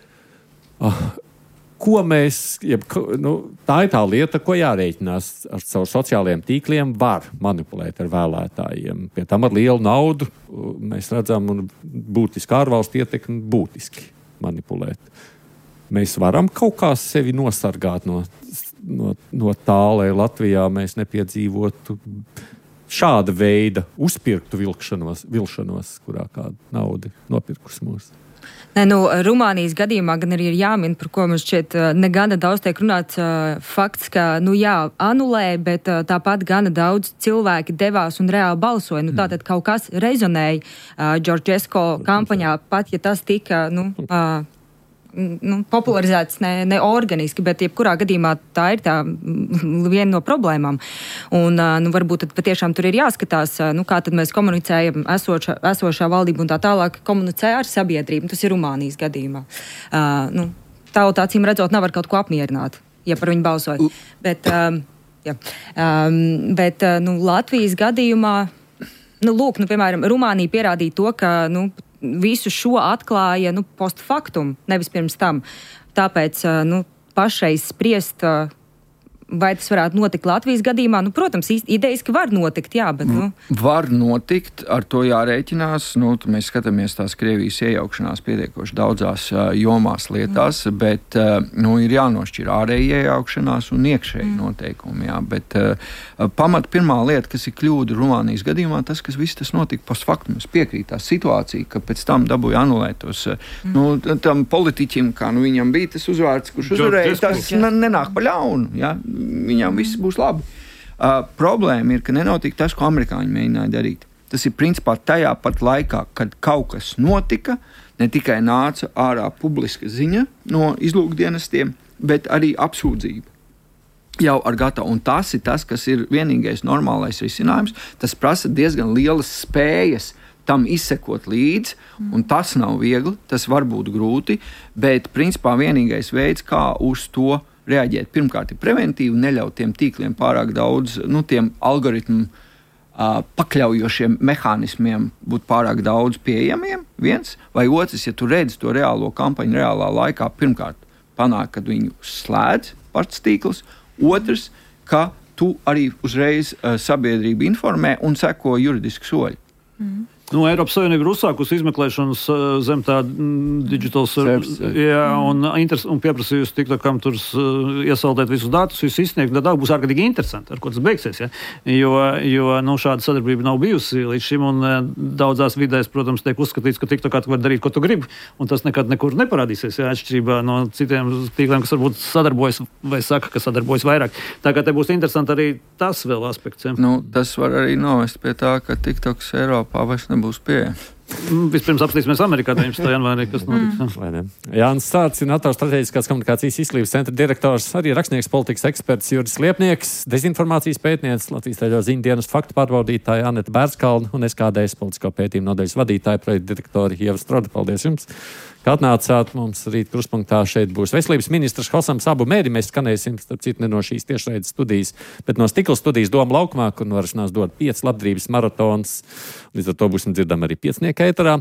Oh. Ko mēs, jeb, nu, tā ir tā lieta, ko jārēķinās ar savu sociālajiem tīkliem, var manipulēt ar vēlētājiem. Pie tam ar lielu naudu mēs redzam un būtiski ārvalstu ietekmi būtiski manipulēt. Mēs varam kaut kā sevi nosargāt no, no, no tā, lai Latvijā mēs nepiedzīvotu šāda veida uzpirktu vilkšanos, vilšanos, kurā kāda nauda nopirkusi mūsu. Nē, nu, Rumānijas gadījumā gan arī ir jāmin, par ko mums šķiet negana daudz tiek runāts fakts, ka, nu jā, anulē, bet tāpat gana daudz cilvēki devās un reāli balsoja. Nu, tātad kaut kas rezonēja Džordžesko kampaņā, pat ja tas tika, nu, nu, popularizēts ne, ne organiski, bet jebkurā gadījumā tā ir tā viena no problēmām. Un, nu, varbūt tad patiešām tur ir jāskatās, nu, kā tad mēs komunicējam esošā, esošā valdība un tā tālāk komunicē ar sabiedrību. Tas ir Rumānijas gadījumā. Uh, nu, tauta, acīm redzot, nevar kaut ko apmierināt, ja par viņu balsoja. Bet, um, jā, um, bet uh, nu, Latvijas gadījumā, nu, lūk, nu, piemēram, Rumānija pierādīja to, ka, nu, visu šo atklāja, nu, post factum, nevis pirms tam. Tāpēc, nu, pašreiz spriest, vai tas varētu notikt Latvijas gadījumā, nu, protams, idejas, ka var notikt, jā, bet, nu. Var notikt, ar to jārēķinās, nu, mēs skatāmies tās Krievijas iejaukšanās pietiekoši daudzās uh, jomās lietās, mm. bet, uh, nu, ir jānošķir ārēji iejaukšanās un iekšēji mm. noteikumi, jā, bet uh, pamat pirmā lieta, kas ir kļūda Rumānijas gadījumā, tas, kas viss tas notika post factum, es piekrītu tā situācija, ka pēc tam dabūja anulētos, uh, mm. nu, tam politiķim, kā, nu, viņam bija tas uzvārds, kurš uzvarēja, tas nenāk pa ļaunu, jā. Viņam viss būs labi. Uh, problēma ir, ka nenotika tas, ko amerikāņi mēģināja darīt. Tas ir principā tajā pat laikā, kad kaut kas notika, ne tikai nāca ārā publiska ziņa no izlūkdienestiem, bet arī apsūdzība jau ar gatavu. Un tas ir tas, kas ir vienīgais normālais risinājums. Tas prasa diezgan lielas spējas tam izsekot līdzi, un tas nav viegli, tas var būt grūti, bet principā vienīgais veids, kā uz to reaģēt, pirmkārt, ir preventīvi, neļaut tiem tīkliem pārāk daudz, nu, tiem algoritmu uh, pakļaujošiem mehānismiem būt pārāk daudz pieejamiem, viens, vai otrs, ja tu redzi to reālo kampaņu reālā laikā, pirmkārt, panāk, kad viņu slēdz pats tīkls, otrs, ka tu arī uzreiz uh, sabiedrību informē un seko juridiski soļi. Mm. Nu, Eiropas Savienība ir uzsākusi izmeklēšanas uh, zem tā mm, digital service, jā, un, interes, un pieprasījusi TikTokam tur uh, iesaldēt visus datus, visus izsniegt, tad būs ārkārtīgi interesanti, ar ko tas beigsies, ja? Jo, jo nu, šāda sadarbība nav bijusi līdz šim, un uh, daudzās vidēs, protams, tiek uzskatīts, ka TikTokā tu var darīt, ko tu gribi, un tas nekad nekur neparādīsies, ja? Atšķirībā no citiem tīkliem, kas varbūt sadarbojas vai saka, ka sadarbojas vairāk. Tā kā te būs interesanti arī tas vēl aspekts. Ja? Nu, tas var arī novest pie tā, ka TikToks Eiropā vairs nebūs būs pieejams. Vispirms apskatīsimies Amerikā deviņpadsmitajā janvārī, kas notiks. Mm. Jānis Sārts ir NATO strateģiskās komunikācijas izglītības centra direktors, arī rakstnieks, politikas eksperts Juris Liepnieks, dezinformācijas pētnieks, Latvijas radio ziņu dienas faktu pārbaudītāja Aneta Bērskalna un S K D S politisko pētījumu nodaļas vadītāja projekta direktori Ieva Stroda. Paldies jums, ka atnācāt. Mums rīt kruspunktā šeit būs veselības ministrs Hosams Abu Mēri. Mēs skanēsim, starp citu, ne no šīs tiešraides studijas, bet no Stikla studijas Doma laukumā, kur norisinās dod pieci labdarības maratons. Līdz ar to būsim dzirdami arī piecnieka ēterā.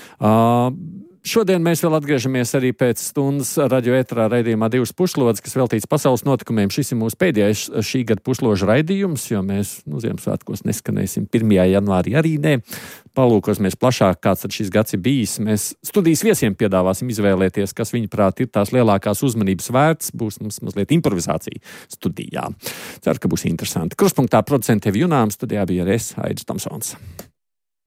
Uh, Šodien mēs vēl atgriežamies arī pēc stundas radio ēterā raidījumā divas pušlodes, kas veltīts pasaules notikumiem. Šis ir mūsu pēdējais šī gada pušložu raidījums, jo mēs nu, Ziemassvētkos neskanēsim pirmajā janvārī arī ne. Palūkosimies plašāk, kāds tad šis gads ir bijis. Mēs studijas viesiem piedāvāsim izvēlēties, kas viņuprāt ir tās lielākās uzmanības vērts. Būs mums mazliet improvizācija studijā. Ceru, ka būs interesanti. Kruspunktā producente Junām studijā bija arī es, Aidis Tomsons.